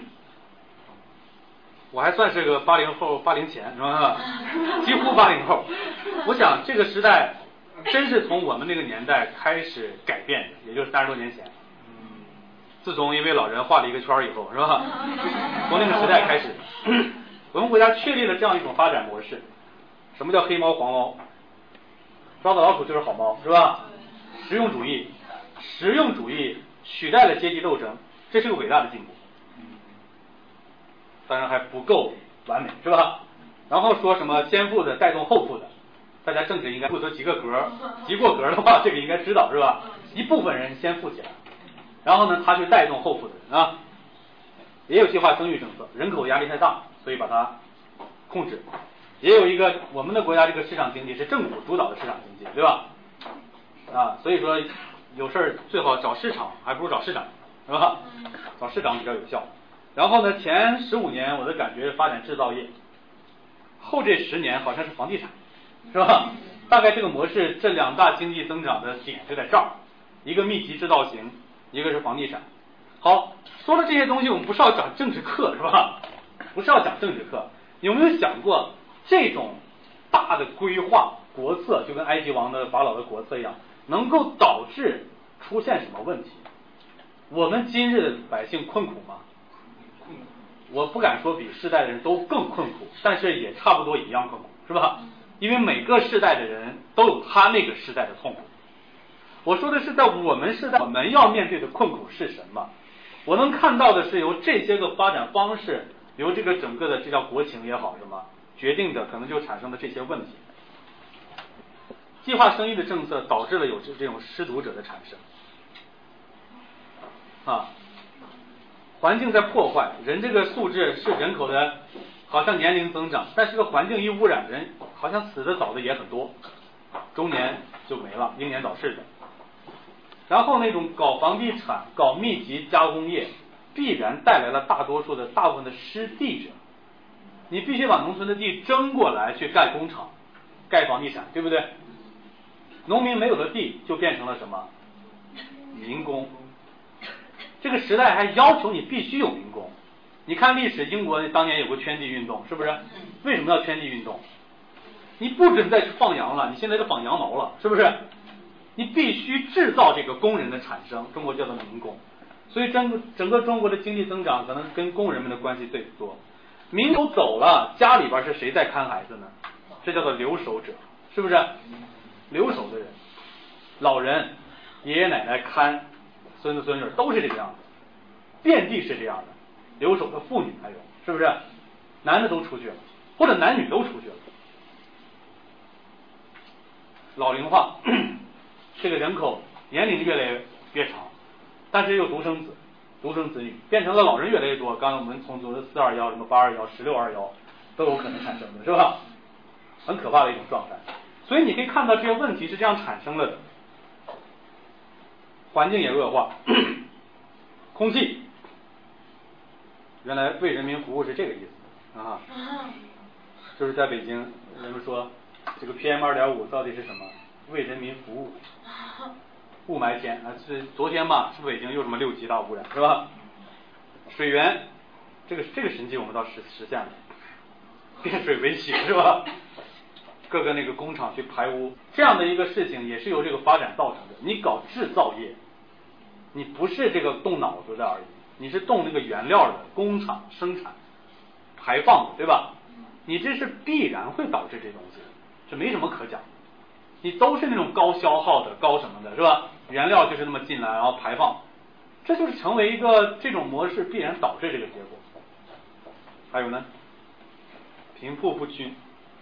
我还算是个八零后，八零前是吧？几乎八零后。我想这个时代真是从我们那个年代开始改变的，也就是三十多年前。自从一位老人画了一个圈以后，是吧？从那个时代开始，我们国家确立了这样一种发展模式。什么叫黑猫黄猫？抓到老鼠就是好猫，是吧？实用主义，实用主义取代了阶级斗争，这是个伟大的进步。当然还不够完美，是吧？然后说什么先富的带动后富的，大家政治应该负责及个格，及过格的话，这个应该知道，是吧？一部分人先富起来，然后呢，他去带动后富的人啊。也有计划生育政策，人口压力太大，所以把它控制。也有一个我们的国家这个市场经济是政府主导的市场经济，对吧？啊，所以说有事儿最好找市场，还不如找市长，是吧？找市长比较有效。然后呢，前十五年我的感觉发展制造业，后这十年好像是房地产，是吧？大概这个模式，这两大经济增长的点就在这儿，一个密集制造型，一个是房地产。好，说了这些东西，我们不是要讲政治课，是吧？不是要讲政治课，有没有想过这种大的规划国策，就跟埃及王的法老的国策一样，能够导致出现什么问题？我们今日的百姓困苦吗？我不敢说比世代的人都更困苦，但是也差不多一样困苦，是吧？因为每个世代的人都有他那个世代的痛苦。我说的是在我们世代，我们要面对的困苦是什么？我能看到的是由这些个发展方式，由这个整个的这叫国情也好什么决定的，可能就产生了这些问题。计划生育的政策导致了有这这种失独者的产生，啊，环境在破坏，人这个素质是人口的，好像年龄增长，但是这个环境一污染，人好像死的早的也很多，中年就没了，英年早逝的。然后那种搞房地产、搞密集加工业，必然带来了大多数的大部分的失地者。你必须把农村的地争过来去盖工厂、盖房地产，对不对？农民没有了地，就变成了什么？民工。这个时代还要求你必须有民工。你看历史，英国当年有个圈地运动，是不是？为什么要圈地运动？你不准再去放羊了，你现在就放羊毛了，是不是？你必须制造这个工人的产生，中国叫做民工。所以整个整个中国的经济增长可能跟工人们的关系最多。 民都走了，家里边是谁在看孩子呢？这叫做留守者，是不是？留守的人，老人、爷爷奶奶看孙子孙女都是这个样子，遍地是这样的。留守的妇女还有，是不是？男的都出去了，或者男女都出去了。老龄化，这个人口年龄越来越越长，但是又独生子、独生子女，变成了老人越来越多。刚才我们从说的四二幺、什么八二幺、十六二幺都有可能产生的，是吧？很可怕的一种状态。所以你可以看到这些问题是这样产生了的。环境也恶化，空气，原来为人民服务是这个意思啊，就是在北京人们说这个 P M 二点五 到底是什么？为人民服务。雾霾天啊，是昨天吧？是北京又什么六级大污染，是吧？水源，这个这个神迹我们倒实实现了，变水为洗，是吧？各个那个工厂去排污，这样的一个事情也是由这个发展造成的。你搞制造业，你不是这个动脑子的而已，你是动那个原料的工厂生产排放的，对吧？你这是必然会导致这东西，这没什么可讲。你都是那种高消耗的、高什么的，是吧？原料就是那么进来，然后排放，这就是成为一个这种模式必然导致这个结果。还有呢，贫富不均。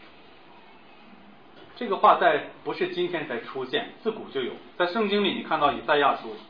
这个话在不是今天才出现，自古就有。在圣经里，你看到以赛亚书，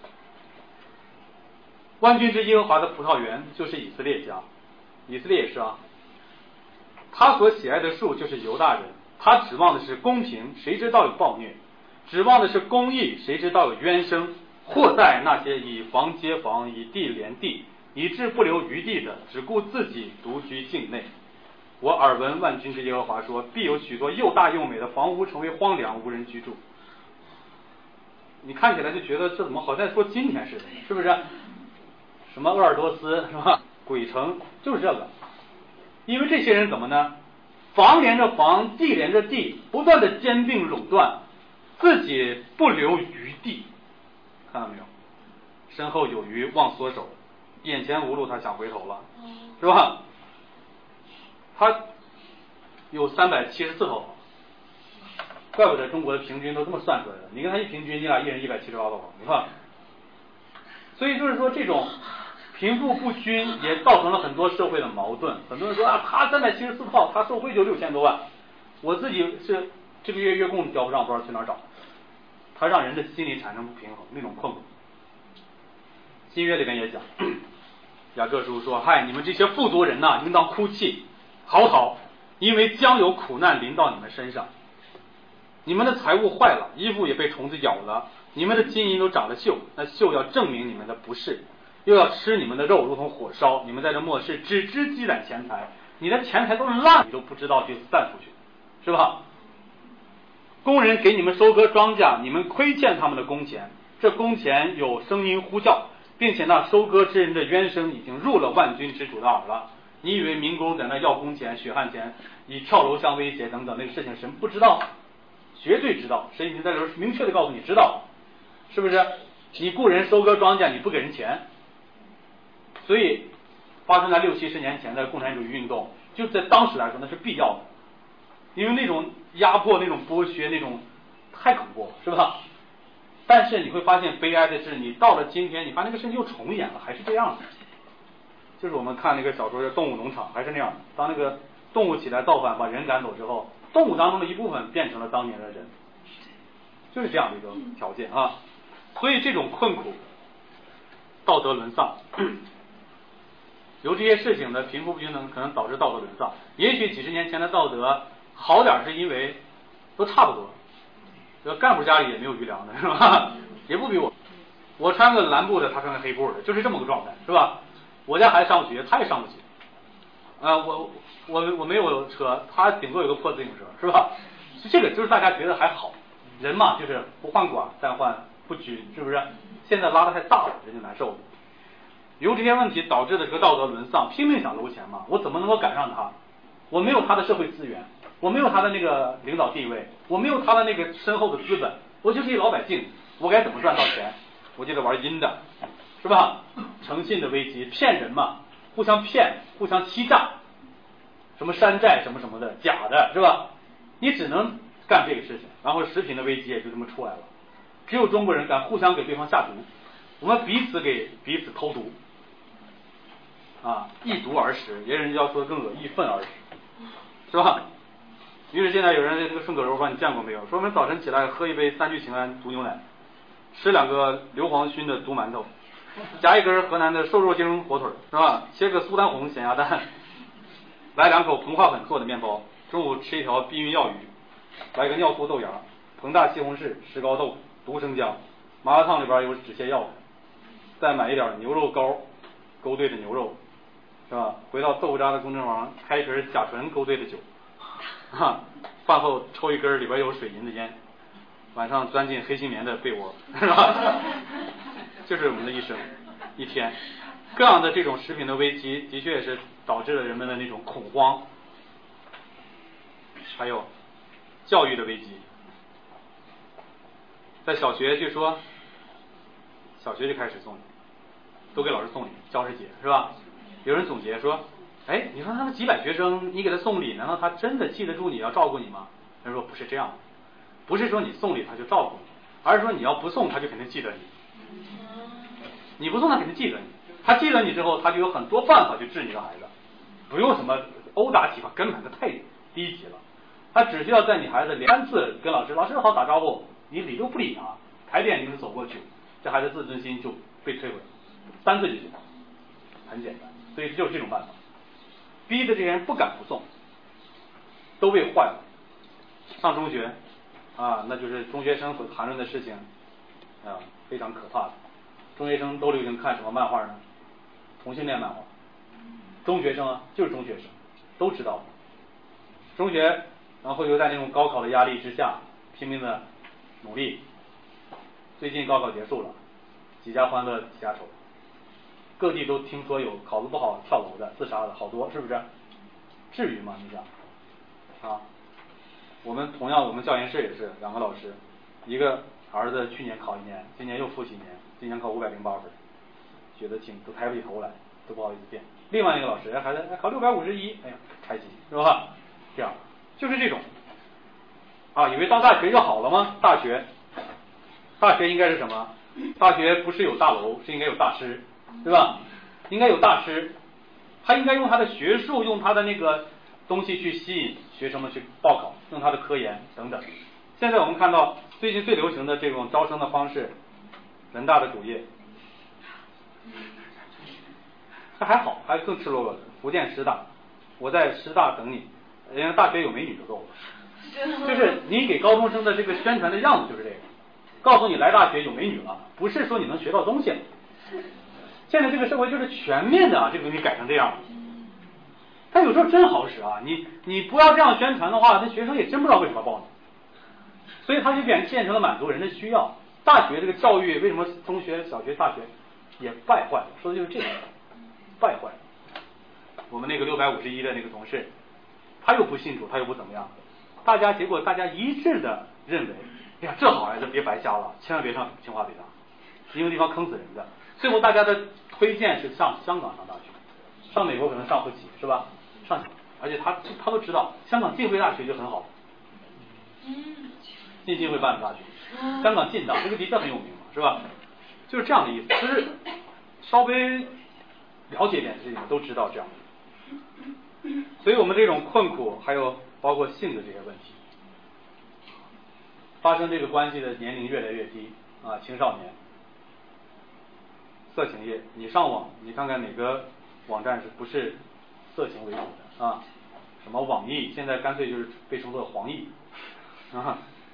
万军之耶和华的葡萄园就是以色列家，以色列也是啊。他所喜爱的树就是犹大人，他指望的是公平，谁知道有暴虐；指望的是公义，谁知道有冤声。祸在那些以房接房，以地连地，以致不留余地的，只顾自己独居境内。我耳闻万军之耶和华说，必有许多又大又美的房屋成为荒凉，无人居住。你看起来就觉得这怎么好像说今天似的，是不是？什么鄂尔多斯是吧？鬼城就是这个。因为这些人怎么呢？房连着房，地连着地，不断的兼并垄断，自己不留余地。看到没有？身后有余忘缩手，眼前无路他想回头了，是吧？他有三百七十四套房，怪不得中国的平均都这么算出来的。你跟他一平均，你俩一人一百七十八套房，是吧？所以就是说，这种贫富不均也造成了很多社会的矛盾。很多人说啊，他三百七十四套，他受贿就六千多万，我自己是这个月月供交不上，不知道去哪儿找。他让人的心里产生不平衡，那种困惑。新约里面也讲，雅各书说：“嗨，你们这些富足人呐、啊，应当哭泣。嚎啕，因为将有苦难临到你们身上。你们的财物坏了，衣服也被虫子咬了，你们的金银都长了锈，那锈要证明你们的不是，又要吃你们的肉，如同火烧。你们在这末世只知积攒钱财，你的钱财都烂，你都不知道去散出去，是吧？工人给你们收割庄稼，你们亏欠他们的工钱，这工钱有声音呼叫，并且那收割之人的冤声已经入了万军之主的耳了。你以为民工在那要工钱、血汗钱，以跳楼相威胁等等那个事情，神不知道？绝对知道，神已经在这明确的告诉你知道，是不是？你雇人收割庄稼，你不给人钱，所以发生在六七十年前的共产主义运动，就在当时来说那是必要的，因为那种压迫、那种剥削、那种太恐怖了，是吧？但是你会发现悲哀的是，你到了今天，你发现那个事情又重演了，还是这样的。就是我们看那个小说叫《动物农场》，还是那样的。当那个动物起来造反，把人赶走之后，动物当中的一部分变成了当年的人，就是这样的一个条件啊。所以这种困苦、道德沦丧，由这些事情的贫富不均等，可能导致道德沦丧。也许几十年前的道德好点，是因为都差不多。这干部家里也没有余粮的，是吧？也不比我，我穿个蓝布的，他穿个黑布的，就是这么个状态，是吧？我家孩子上不学，他也上不起。啊、呃，我我我没有车，他顶多有个破自行车，是吧？这个就是大家觉得还好，人嘛就是不患寡，但患不均，是不是？现在拉得太大了，人就难受了。由这些问题导致的这个道德沦丧，拼命想搂钱嘛，我怎么能够赶上他？我没有他的社会资源，我没有他的那个领导地位，我没有他的那个深厚的资本，我就是一老百姓，我该怎么赚到钱？我就得玩阴的，是吧？诚信的危机，骗人嘛，互相骗，互相欺诈， 什么山寨什么什么的，假的是吧？你只能干这个事情，然后食品的危机也就这么出来了。只有中国人敢互相给对方下毒，我们彼此给彼此偷毒，啊，一毒而食，也有人要说更恶，一愤而食，是吧？于是现在有人这个顺口溜，不知道你见过没有？说我们早晨起来喝一杯三聚氰胺毒牛奶，吃两个硫磺熏的毒馒头，夹一根河南的瘦肉精火腿，是吧？切个苏丹红咸鸭蛋，来两口膨化粉做的面包，中午吃一条避孕药鱼，来个尿素豆芽，膨大西红柿，石膏豆，毒生姜，麻辣烫里边有止泻药，再买一点牛肉膏勾兑的牛肉，是吧？回到豆腐渣的工程房，开一瓶甲醇勾兑的酒，啊，饭后抽一根里边有水银的烟，晚上钻进黑心棉的被窝，是吧？就是我们的一生一天。各样的这种食品的危机，的确也是导致了人们的那种恐慌。还有教育的危机，在小学据说小学就开始送礼，都给老师送礼，教师节是吧？有人总结说，哎，你说他们几百学生，你给他送礼，难道他真的记得住你，要照顾你吗？他说不是这样的，不是说你送礼他就照顾你，而是说你要不送他就肯定记得你，你不送他肯定记得你，他记得你之后，他就有很多办法去治你的孩子，不用什么殴打体罚，根本就太低级了。他只需要在你孩子连三次跟老师老师好打招呼，你理都不理他，抬眼睛就走过去，这孩子自尊心就被摧毁了，三次就行，很简单。所以就是这种办法，逼的这些人不敢不送，都被坏了。上中学啊，那就是中学生所谈论的事情啊，非常可怕的。中学生都流行看什么漫画呢？同性恋漫画。中学生啊，就是中学生，都知道。中学，然后又在那种高考的压力之下，拼命的努力。最近高考结束了，几家欢乐几家愁。各地都听说有考得不好跳楼的、自杀的，好多，是不是？至于吗？你想啊？我们同样，我们教研室也是两个老师，一个儿子去年考一年，今年又复习一年，今年考五百零八分，觉得挺都抬不起头来，都不好意思变。另外一个老师，哎，孩子哎考六百五十一，哎呀，开心是吧？这样就是这种啊，以为到大学就好了吗？大学，大学应该是什么？大学不是有大楼，是应该有大师。对吧？应该有大师，他应该用他的学术，用他的那个东西去吸引学生们去报考，用他的科研等等。现在我们看到最近最流行的这种招生的方式，人大的主页，这还好，还更赤裸裸的福建师大，我在师大等你，人家大学有美女就够了。就是你给高中生的这个宣传的样子就是这个，告诉你来大学有美女了，不是说你能学到东西。现在这个社会就是全面的啊，这个东西改成这样了。但有时候真好使啊，你你不要这样宣传的话，那学生也真不知道为什么报你。所以它就变变成了满足人的需要。大学这个教育为什么中学、小学、大学也败坏了？说的就是这个，败坏了。我们那个六百五十一的那个同事，他又不信主，他又不怎么样，大家结果大家一致的认为，哎呀，这好孩子别白瞎了，千万别上清华北大，因为地方坑死人的。最后大家的推荐是上香港上大学，上美国可能上不起是吧？上，而且他他都知道香港浸会大学就很好，浸浸会办的大学，香港浸大这个的确很有名嘛，是吧？就是这样的意思，就是稍微了解点事情都知道这样的。所以我们这种困苦，还有包括性的这些问题，发生这个关系的年龄越来越低啊，青少年。色情业，你上网，你看看哪个网站是不是色情为主的啊？什么网易，现在干脆就是被称作黄易啊，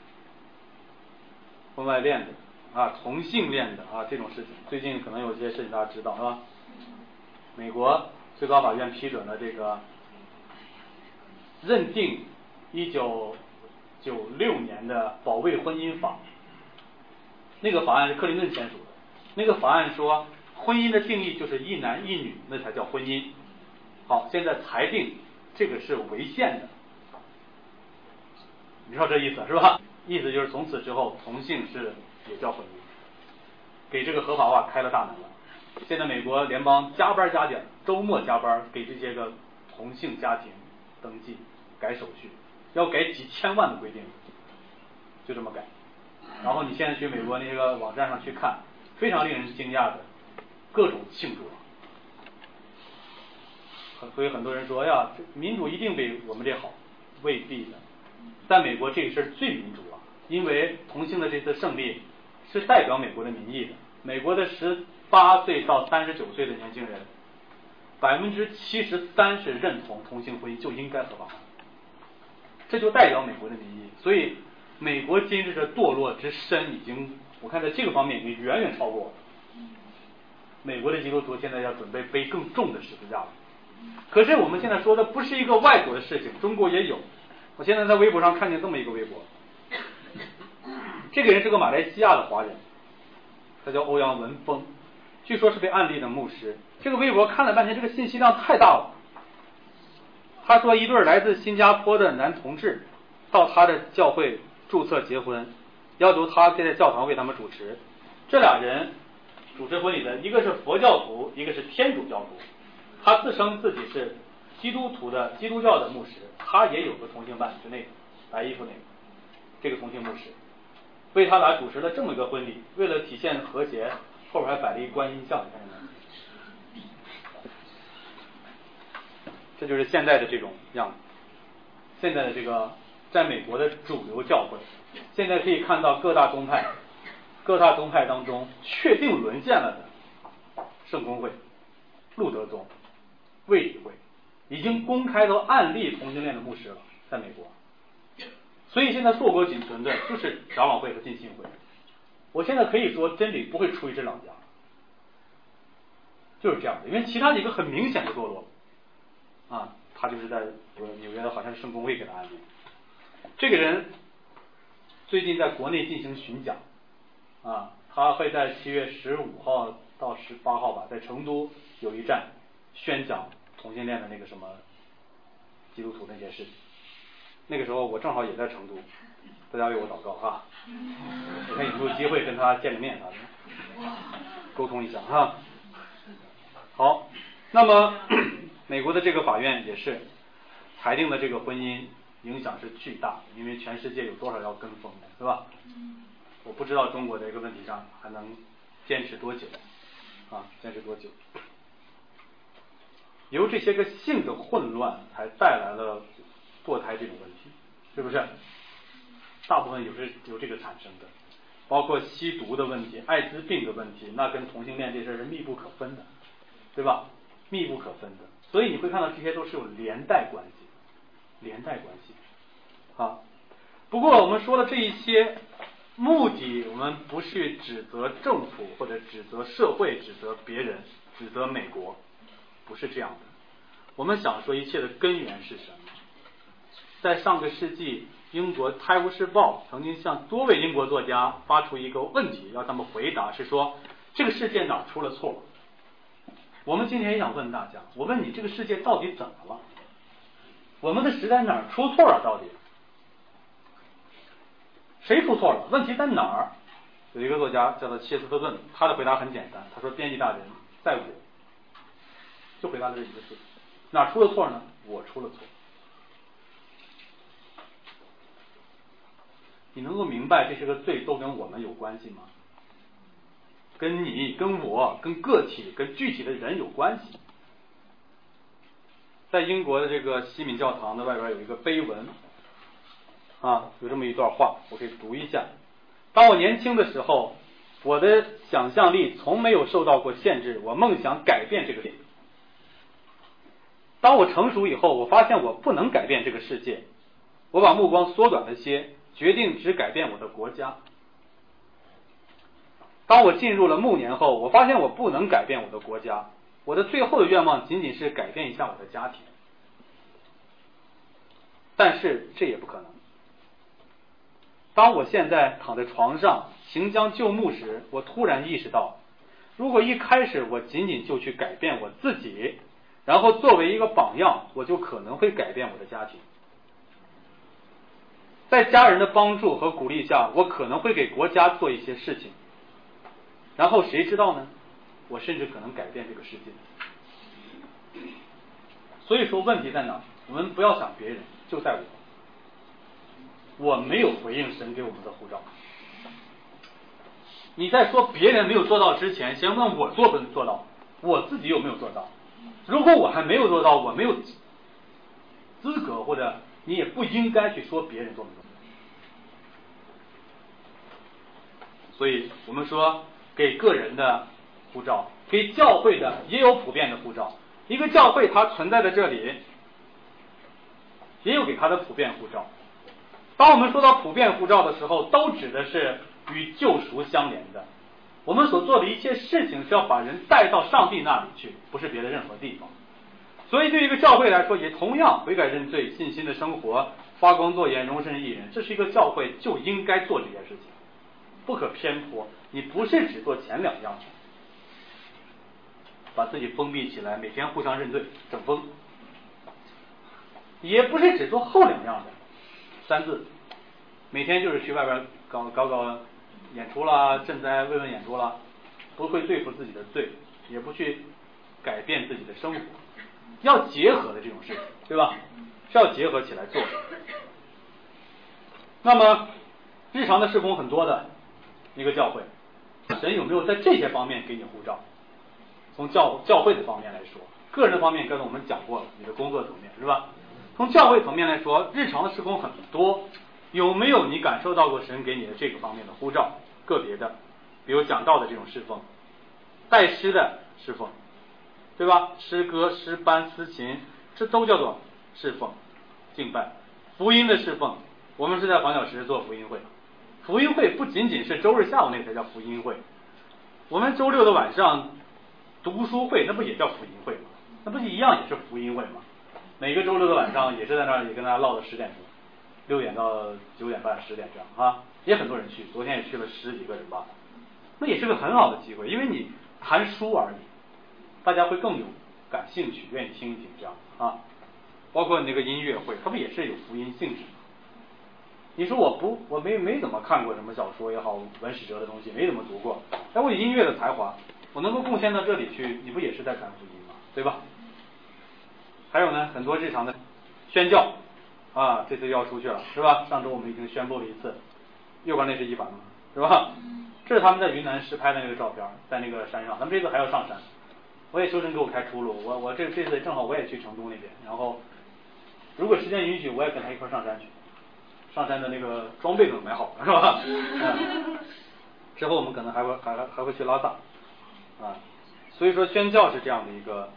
婚外恋的啊，同性恋的啊，这种事情，最近可能有些事情大家知道是吧？美国最高法院批准了这个认定一九九六年的保卫婚姻法，那个法案是克林顿签署的。那个法案说，婚姻的定义就是一男一女，那才叫婚姻。好，现在裁定这个是违宪的，你知道这意思是吧？意思就是从此之后，同性是也叫婚姻，给这个合法化开了大门了。现在美国联邦加班加点，周末加班，给这些个同性家庭登记、改手续，要改几千万的规定，就这么改。然后你现在去美国那个网站上去看，非常令人惊讶的各种庆祝。所以很多人说，哎呀，民主一定比我们这好，未必的。在美国这个事儿最民主啊，因为同性的这次胜利是代表美国的民意的。美国的十八岁到三十九岁的年轻人，百分之七十三是认同同性婚姻就应该合法化，这就代表美国的民意。所以美国今日的堕落之深，已经我看在这个方面已经远远超过美国的基督徒现在要准备背更重的十字架了。可是我们现在说的不是一个外国的事情，中国也有。我现在在微博上看见这么一个微博，这个人是个马来西亚的华人，他叫欧阳文峰，据说是被案例的牧师。这个微博看了半天，这个信息量太大了。他说一对来自新加坡的男同志到他的教会注册结婚，要求他在教堂为他们主持。这俩人主持婚礼的一个是佛教徒，一个是天主教徒。他自称自己是基督徒的基督教的牧师，他也有个同性伴，就那个白衣服那个，这个同性牧师为他俩主持了这么一个婚礼。为了体现和谐，后边还摆了一观音像，你看见没？这就是现在的这种样子。现在的这个在美国的主流教会，现在可以看到各大宗派各大宗派当中确定沦陷了的圣公会、路德宗、卫理会，已经公开都案例同性恋的牧师了，在美国。所以现在硕果仅存的就是长老会和浸信会。我现在可以说真理不会出于这两家，就是这样的。因为其他几个很明显的堕落啊，他就是在纽约的好像是圣公会给他案例。这个人最近在国内进行巡讲啊，他会在七月十五号到十八号吧，在成都有一站宣讲同性恋的那个什么基督徒那些事情。那个时候我正好也在成都，大家为我祷告哈。我看有没有机会跟他见个面啥的，沟通一下哈。好，那么美国的这个法院也是裁定的这个婚姻影响是巨大的，因为全世界有多少要跟风的，对吧？我不知道中国这个问题上还能坚持多久啊？坚持多久？由这些个性的混乱才带来了堕胎这种问题，是不是？大部分有这有这个产生的，包括吸毒的问题、艾滋病的问题，那跟同性恋这事是密不可分的，对吧？密不可分的。所以你会看到这些都是有连带关系，连带关系。啊，不过我们说的这一些目的，我们不是指责政府或者指责社会、指责别人、指责美国，不是这样的。我们想说一切的根源是什么？在上个世纪，英国《泰晤士报》曾经向多位英国作家发出一个问题，要他们回答，是说这个世界哪出了错？我们今天也想问大家，我问你，这个世界到底怎么了？我们的时代哪儿出错了？到底谁出错了？问题在哪儿？有一个作家叫做切斯特顿，他的回答很简单，他说：“编辑大人，在我。”就回答了这一个字，哪出了错呢？我出了错。你能够明白这些个罪都跟我们有关系吗？跟你、跟我、跟个体、跟具体的人有关系。在英国的这个西敏教堂的外边有一个碑文啊，有这么一段话，我可以读一下。当我年轻的时候，我的想象力从没有受到过限制，我梦想改变这个世界。当我成熟以后，我发现我不能改变这个世界，我把目光缩短了些，决定只改变我的国家。当我进入了暮年后，我发现我不能改变我的国家，我的最后的愿望仅仅是改变一下我的家庭。但是这也不可能。当我现在躺在床上行将就木时，我突然意识到，如果一开始我仅仅就去改变我自己，然后作为一个榜样，我就可能会改变我的家庭。在家人的帮助和鼓励下，我可能会给国家做一些事情。然后谁知道呢？我甚至可能改变这个世界。所以说问题在哪？ 我们不要想别人，就在我，我没有回应神给我们的呼召。你在说别人没有做到之前，先问我做不能做到，我自己有没有做到？如果我还没有做到，我没有资格，或者你也不应该去说别人做不做。所以我们说，给个人的呼召，给教会的也有普遍的呼召。一个教会它存在在这里，也有给它的普遍呼召。当我们说到普遍呼召的时候，都指的是与救赎相连的。我们所做的一切事情是要把人带到上帝那里去，不是别的任何地方。所以对于一个教会来说，也同样悔改认罪、信心的生活、发光作盐、荣身益人，这是一个教会就应该做这件事情，不可偏颇。你不是只做前两样，把自己封闭起来，每天互相认罪整疯，也不是只做后两样的三字，每天就是去外边搞搞搞演出啦，赈灾慰问演出啦，不会对付自己的罪，也不去改变自己的生活，要结合的这种事情，对吧？是要结合起来做。那么日常的事工很多的一个教会，神有没有在这些方面给你呼召？从教教会的方面来说，个人的方面刚才我们讲过了，你的工作层面是吧？从教会层面来说，日常的事工很多，有没有你感受到过神给你的这个方面的呼召？个别的，比如讲道的这种侍奉，带诗的侍奉，对吧？诗歌、诗班、司琴，这都叫做侍奉、敬拜。福音的侍奉，我们是在黄小石做福音会，福音会不仅仅是周日下午那个才叫福音会，我们周六的晚上读书会，那不也叫福音会吗？那不是一样也是福音会吗？每个周六的晚上也是在那儿也跟大家唠到十点钟，六点到九点半、十点这样啊，也很多人去，昨天也去了十几个人吧，那也是个很好的机会，因为你谈书而已，大家会更有感兴趣，愿意听一听这样啊。包括你那个音乐会，它不也是有福音性质吗？你说我不，我没没怎么看过什么小说也好，文史哲的东西没怎么读过，但我有音乐的才华，我能够贡献到这里去，你不也是在传福音吗？对吧？还有呢，很多日常的宣教啊，这次又要出去了，是吧？上周我们已经宣布了一次，右边那是一凡嘛，是吧？这是他们在云南实拍的那个照片，在那个山上，他们这次还要上山，我也求神给我开出路，我我这这次正好我也去成都那边，然后如果时间允许，我也跟他一块上山去，上山的那个装备都买好了，是吧？嗯，之后我们可能还会还还会去拉萨啊，所以说宣教是这样的一个。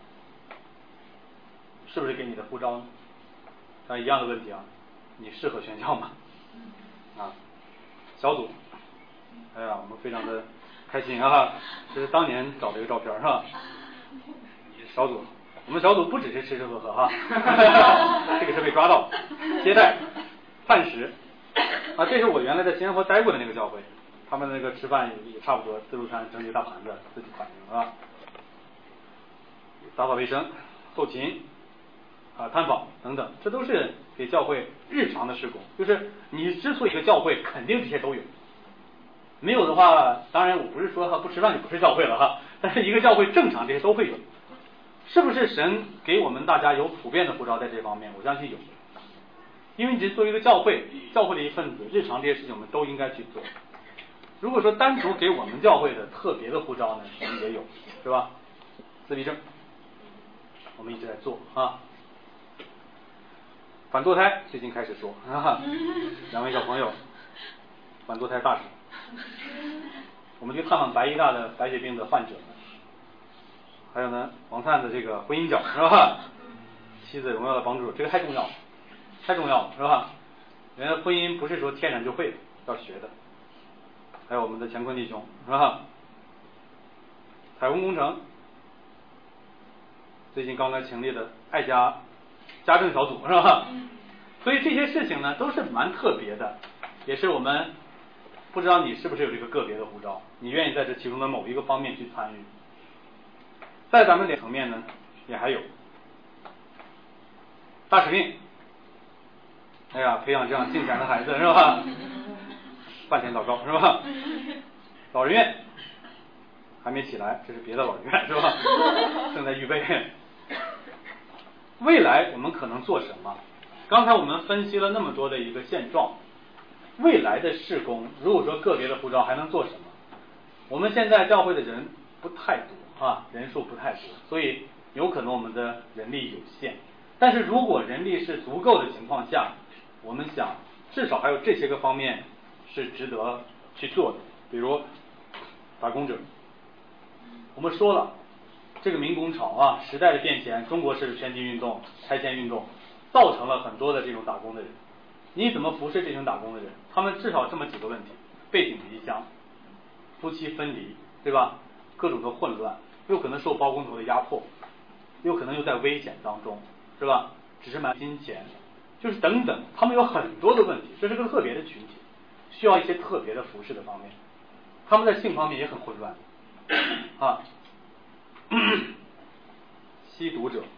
是不是给你的呼召呢？啊，一样的问题啊，你适合宣教吗？啊，小组，哎呀，我们非常的开心啊！这是当年找的一个照片是吧？小组，我们小组不只是吃吃喝喝哈，这个是被抓到，接待、饭食啊，这是我原来在新加坡待过的那个教会，他们那个吃饭也也差不多，自助餐整几大盘子，自己反应啊，打扫卫生、后勤。啊，探访等等，这都是给教会日常的事工。就是你之所以一个教会，肯定这些都有。没有的话，当然我不是说他不吃饭就不是教会了哈，但是一个教会正常这些都会有。是不是神给我们大家有普遍的呼召在这方面？我相信有。因为你作为一个教会，教会的一份子，日常这些事情我们都应该去做。如果说单独给我们教会的特别的呼召呢，神也有，是吧？自闭症，我们一直在做啊。反堕胎最近开始说啊，两位小朋友反堕胎大使，我们去探访白医大的白血病的患者，还有呢王灿的这个婚姻角是吧？妻子荣耀的帮助，这个太重要了，太重要了是吧？原来婚姻不是说天然就会的，要学的。还有我们的乾坤弟兄是吧？彩虹工程最近刚刚成立的爱家家政小组是吧？所以这些事情呢都是蛮特别的，也是我们不知道你是不是有这个个别的呼召，你愿意在这其中的某一个方面去参与。在咱们脸层面呢，也还有大使命，哎呀，培养这样敬虔的孩子是吧？饭前祷告是吧？老人院还没起来，这是别的老人院是吧？正在预备。 未来我们可能做什么？刚才我们分析了那么多的一个现状，未来的事工，如果说个别的呼召还能做什么？我们现在教会的人不太多啊，人数不太多，所以有可能我们的人力有限。但是如果人力是足够的情况下，我们想至少还有这些个方面是值得去做的，比如打工者。我们说了，这个民工潮啊，时代的变迁，中国式圈地运动、拆迁运动，造成了很多的这种打工的人。你怎么服侍这群打工的人？他们至少这么几个问题：背井离乡，夫妻分离，对吧？各种的混乱，又可能受包工头的压迫，又可能又在危险当中，是吧？只是买金钱，就是等等，他们有很多的问题，这是个特别的群体，需要一些特别的服侍的方面。他们在性方面也很混乱啊。吸毒者，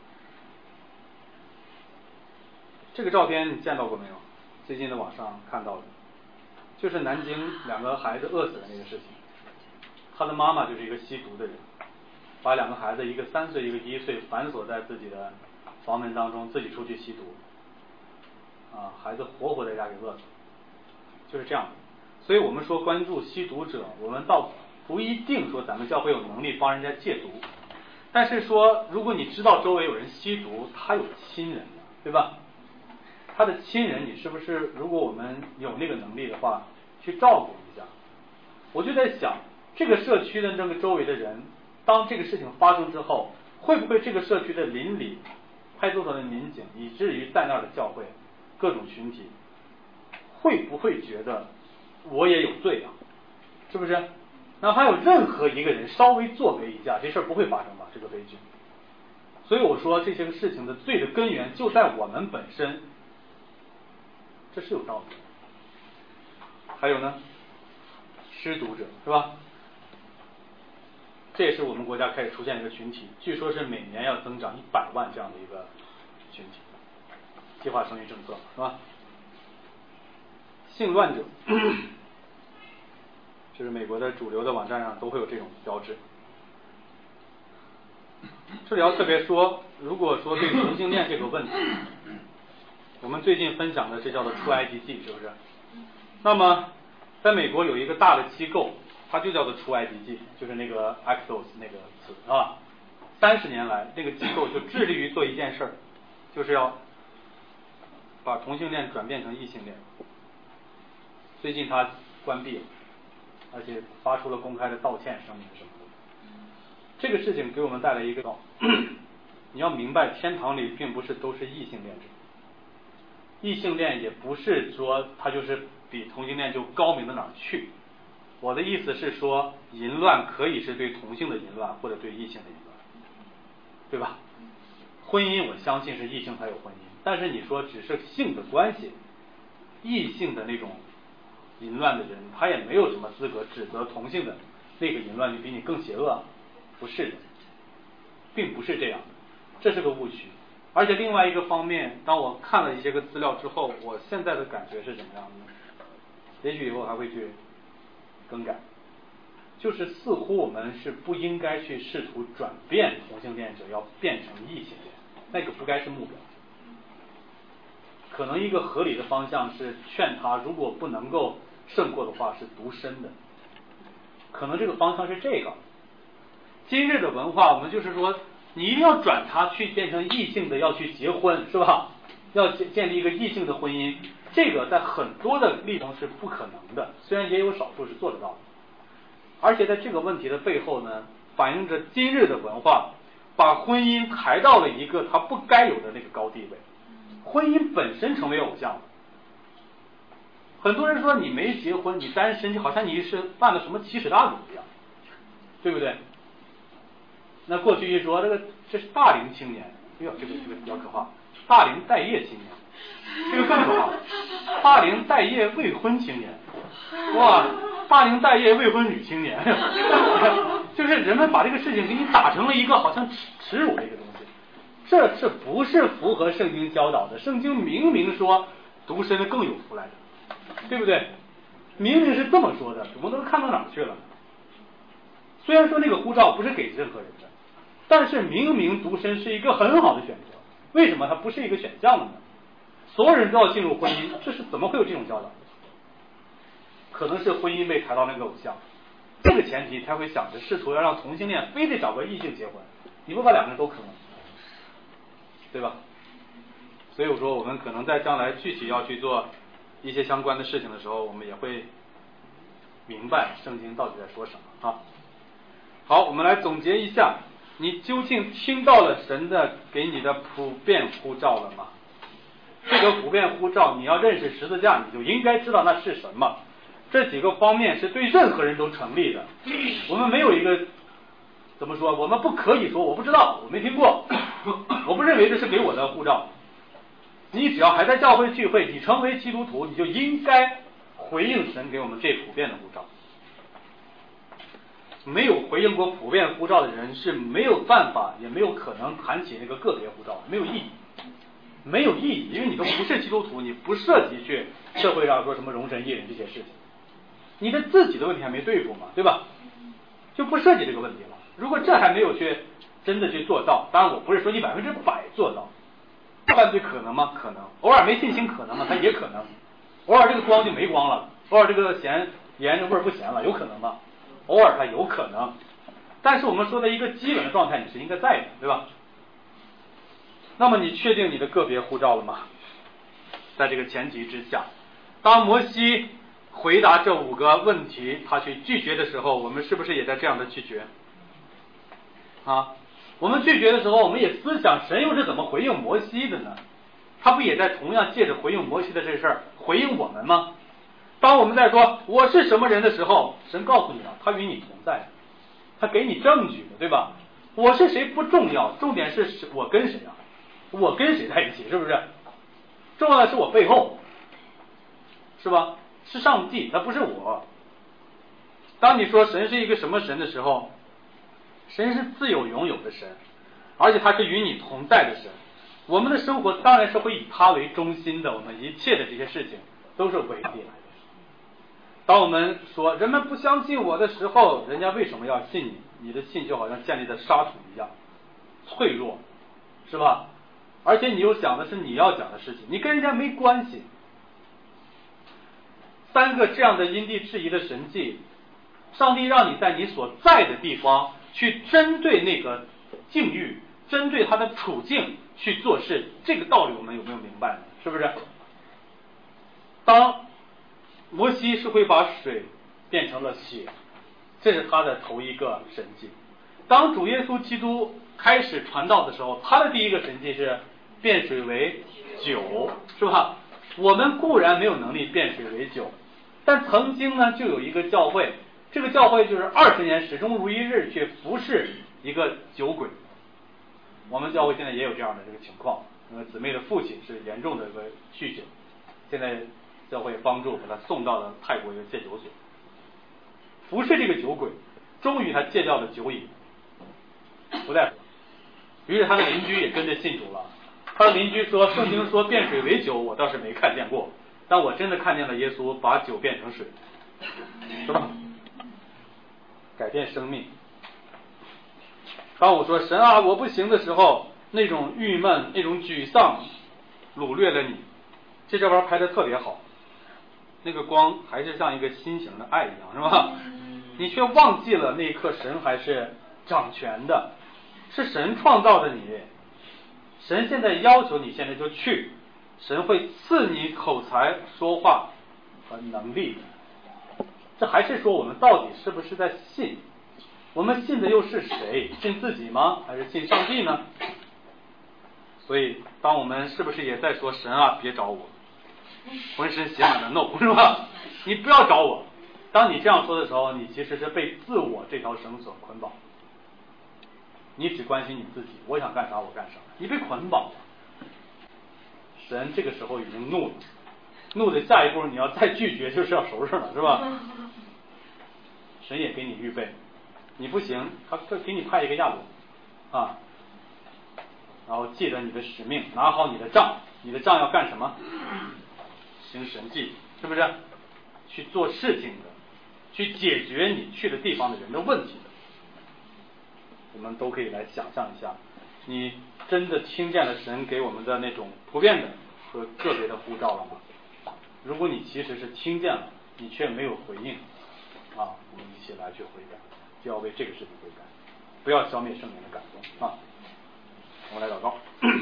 这个照片你见到过没有？最近的网上看到的，就是南京两个孩子饿死的那个事情。他的妈妈就是一个吸毒的人，把两个孩子，一个三岁，一个一岁，反锁在自己的房门当中，自己出去吸毒，啊，孩子活活在家给饿死，就是这样的。所以我们说关注吸毒者，我们倒不一定说咱们教会有能力帮人家戒毒，但是说如果你知道周围有人吸毒，他有亲人的，对吧？他的亲人，你是不是如果我们有那个能力的话，去照顾一下？我就在想，这个社区的那个周围的人，当这个事情发生之后，会不会这个社区的邻里、派出所的民警，以至于在那儿的教会各种群体，会不会觉得我也有罪啊？是不是？哪怕有任何一个人稍微作为一下，这事儿不会发生吧？这个悲剧。所以我说这些个事情的罪的根源就在我们本身，这是有道理的。还有呢，失独者，是吧？这也是我们国家开始出现一个群体，据说是每年要增长一百万这样的一个群体，计划生育政策，是吧？性乱者，就是美国的主流的网站上都会有这种标志。这里要特别说，如果说对同性恋这个问题，我们最近分享的这叫做出埃及记，是不是？那么在美国有一个大的机构，它就叫做出埃及记，就是那个 Exodus 那个词啊。三十年来，这个机构就致力于做一件事儿，就是要把同性恋转变成异性恋。最近它关闭了，而且发出了公开的道歉声明什么的。这个事情给我们带来一个道，你要明白，天堂里并不是都是异性恋者，异性恋也不是说他就是比同性恋就高明到哪儿去。我的意思是说，淫乱可以是对同性的淫乱，或者对异性的淫乱，对吧？婚姻我相信是异性才有婚姻，但是你说只是性的关系，异性的那种淫乱的人，他也没有什么资格指责同性的那个淫乱就比你更邪恶，不是的，并不是这样的，这是个误区。而且另外一个方面，当我看了一些个资料之后，我现在的感觉是怎么样的呢？也许以后还会去更改，就是似乎我们是不应该去试图转变同性恋者要变成异性恋，那个不该是目标。可能一个合理的方向是劝他，如果不能够胜过的话，是独身的。可能这个方向是这个。今日的文化，我们就是说，你一定要转他去变成异性的，要去结婚，是吧？要建建立一个异性的婚姻，这个在很多的地方是不可能的，虽然也有少数是做得到的。而且在这个问题的背后呢，反映着今日的文化把婚姻抬到了一个它不该有的那个高地位，婚姻本身成为偶像了。很多人说你没结婚，你单身，就好像你是犯了什么奇耻大辱一样，对不对？那过去一说这个这是大龄青年，哎呦，这个这个比较可怕，大龄待业青年，这个更可怕，大龄待业未婚青年，哇，大龄待业未婚女青年，就是人们把这个事情给你打成了一个好像耻耻辱的一个东西，这是不是符合圣经教导的？圣经明明说独身的更有福来的，对不对？明明是这么说的，我们都看到哪儿去了？虽然说那个护照不是给任何人的，但是明明独身是一个很好的选择， 为什么它不是一个选项的呢？所有人都要进入婚姻，这是怎么会有这种教导？可能是婚姻被抬到那个偶像，这个前提才会想着试图要让同性恋非得找个异性结婚，你不把两个人都坑了，对吧？所以我说我们可能在将来具体要去做一些相关的事情的时候，我们也会明白圣经到底在说什么啊。好，我们来总结一下，你究竟听到了神的给你的普遍呼召了吗？这个普遍呼召，你要认识十字架，你就应该知道那是什么。这几个方面是对任何人都成立的。我们没有一个怎么说，我们不可以说我不知道，我没听过，我不认为这是给我的护照。你只要还在教会聚会，你成为基督徒，你就应该回应神给我们这普遍的护照。没有回应过普遍护照的人是没有办法也没有可能谈起那个个别护照，没有意义，没有意义，因为你都不是基督徒，你不涉及去社会上说什么容神一人这些事情，你的自己的问题还没对付嘛，对吧？就不涉及这个问题了。如果这还没有去真的去做到，当然我不是说你百分之百做到，犯罪可能吗？可能。偶尔没信心可能吗？它也可能。偶尔这个光就没光了，偶尔这个咸盐这味儿不咸了，有可能吗？偶尔它有可能。但是我们说的一个基本的状态你是应该在的，对吧？那么你确定你的个别护照了吗？在这个前提之下，当摩西回答这五个问题他去拒绝的时候，我们是不是也在这样的拒绝啊？我们拒绝的时候，我们也思想神又是怎么回应摩西的呢？他不也在同样借着回应摩西的这事儿回应我们吗？当我们在说我是什么人的时候，神告诉你了，他与你同在，他给你证据的，对吧？我是谁不重要，重点是我跟谁啊？我跟谁在一起，是不是？重要的是我背后，是吧？是上帝，他不是我。当你说神是一个什么神的时候，神是自有永有的神，而且他是与你同在的神。我们的生活当然是会以他为中心的，我们一切的这些事情都是为地来的。当我们说人们不相信我的时候，人家为什么要信你？你的信就好像建立在沙土一样脆弱，是吧？而且你又想的是你要讲的事情，你跟人家没关系。三个这样的因地制宜的神迹，上帝让你在你所在的地方去针对那个境遇，针对他的处境去做事，这个道理我们有没有明白呢？是不是？当摩西是会把水变成了血，这是他的头一个神迹。当主耶稣基督开始传道的时候，他的第一个神迹是变水为酒，是吧？我们固然没有能力变水为酒，但曾经呢就有一个教会，这个教会就是二十年始终如一日去服侍一个酒鬼。我们教会现在也有这样的这个情况，那个姊妹的父亲是严重的一个酗酒，现在教会帮助把他送到了泰国一个戒酒所，服侍这个酒鬼，终于他戒掉了酒瘾，不再喝。于是他的邻居也跟着信主了。他的邻居说，圣经说变水为酒，我倒是没看见过，但我真的看见了耶稣把酒变成水，是吧？改变生命。当我说神啊我不行的时候，那种郁闷那种沮丧掳掠了你，这照片拍的特别好，那个光还是像一个心形的爱一样，是吧？你却忘记了那一刻神还是掌权的，是神创造的你，神现在要求你现在就去，神会赐你口才说话和能力的。这还是说我们到底是不是在信？我们信的又是谁？信自己吗？还是信上帝呢？所以当我们是不是也在说神啊别找我，浑身写满了 no， 是吧？你不要找我。当你这样说的时候，你其实是被自我这条绳索捆绑，你只关心你自己，我想干啥我干啥，你被捆绑了。神这个时候已经怒了，怒的下一步你要再拒绝就是要收拾了，是吧？神也给你预备，你不行他给你派一个亚伦啊，然后记得你的使命，拿好你的杖，你的杖要干什么？行神迹，是不是？去做事情的，去解决你去的地方的人的问题的。我们都可以来想象一下， 你真的听见了神给我们的那种普遍的和个别的呼召了吗？如果你其实是听见了，你却没有回应啊，我们一起来去悔改，就要为这个事情悔改，不要消灭圣灵的感动啊。我们来祷告。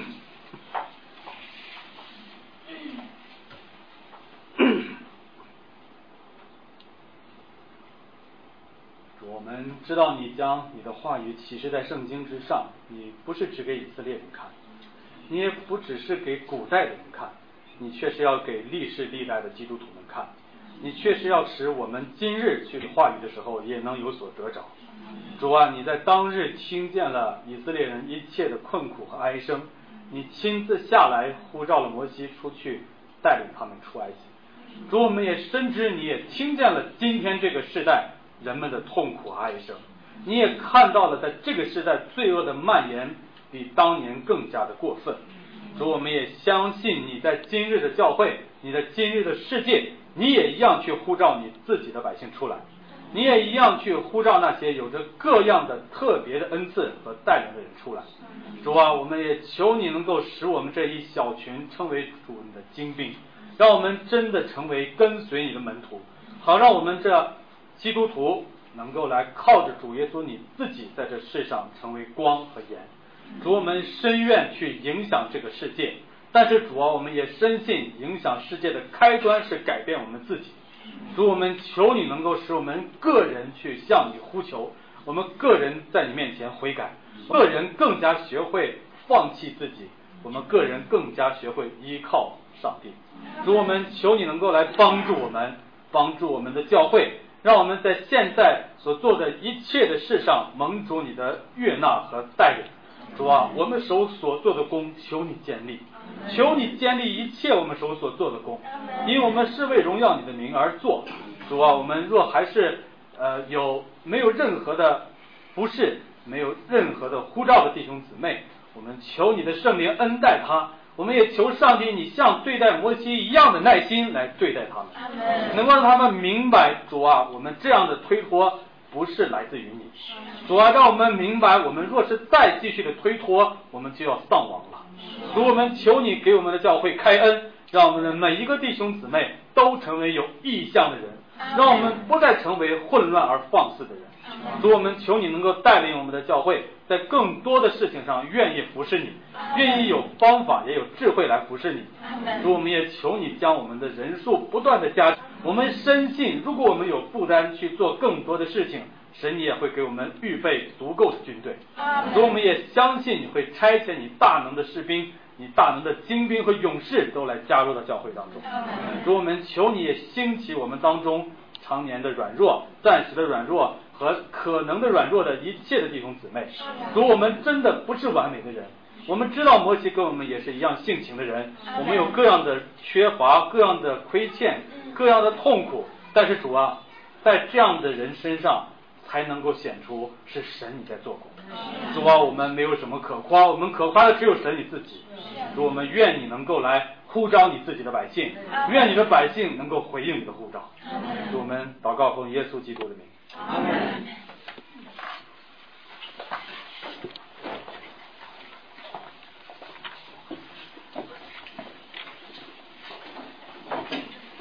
主，我们知道你将你的话语启示在圣经之上，你不是只给以色列人看，你也不只是给古代的人看，你却是要给历世历代的基督徒们看，你确实要使我们今日去话语的时候也能有所得着。主啊，你在当日听见了以色列人一切的困苦和哀声，你亲自下来呼召了摩西出去带领他们出埃及。主，我们也深知你也听见了今天这个世代人们的痛苦和哀声，你也看到了在这个时代罪恶的蔓延比当年更加的过分。主，我们也相信你在今日的教会，你在今日的世界，你也一样去呼召你自己的百姓出来，你也一样去呼召那些有着各样的特别的恩赐和带领的人出来。主啊，我们也求你能够使我们这一小群称为主你的精兵，让我们真的成为跟随你的门徒，好让我们这基督徒能够来靠着主耶稣你自己在这世上成为光和盐。主，我们深愿去影响这个世界，但是主啊，我们也深信影响世界的开端是改变我们自己。主，我们求你能够使我们个人去向你呼求，我们个人在你面前悔改，个人更加学会放弃自己，我们个人更加学会依靠上帝。主，我们求你能够来帮助我们，帮助我们的教会，让我们在现在所做的一切的事上蒙主你的悦纳和带领。主啊，我们手所做的工求你坚立，求你坚立一切我们手所做的工，因为我们是为荣耀你的名而做。主啊，我们若还是呃有没有任何的不是，没有任何的呼召的弟兄姊妹，我们求你的圣灵恩待他，我们也求上帝你像对待摩西一样的耐心来对待他们，能够让他们明白，主啊，我们这样的推脱不是来自于你。主啊，让我们明白，我们若是再继续的推脱，我们就要丧亡了。主，我们求你给我们的教会开恩，让我们的每一个弟兄姊妹都成为有意向的人，让我们不再成为混乱而放肆的人。主，我们求你能够带领我们的教会在更多的事情上愿意服侍你，愿意有方法也有智慧来服侍你。主，我们也求你将我们的人数不断的加，我们深信如果我们有负担去做更多的事情，神你也会给我们预备足够的军队。主，我们也相信你会差遣你大能的士兵，你大能的精兵和勇士都来加入到教会当中。主，我们求你也兴起我们当中常年的软弱、暂时的软弱和可能的软弱的一切的弟兄姊妹。主，我们真的不是完美的人，我们知道摩西跟我们也是一样性情的人，我们有各样的缺乏、各样的亏欠、各样的痛苦，但是主啊，在这样的人身上才能够显出是神你在做工。主啊，我们没有什么可夸，我们可夸的只有神你自己。主，我们愿你能够来呼召你自己的百姓，愿你的百姓能够回应你的呼召。主，我们祷告奉耶稣基督的名。阿门。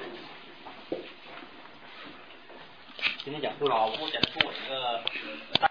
今天讲述了，我简单说我一个。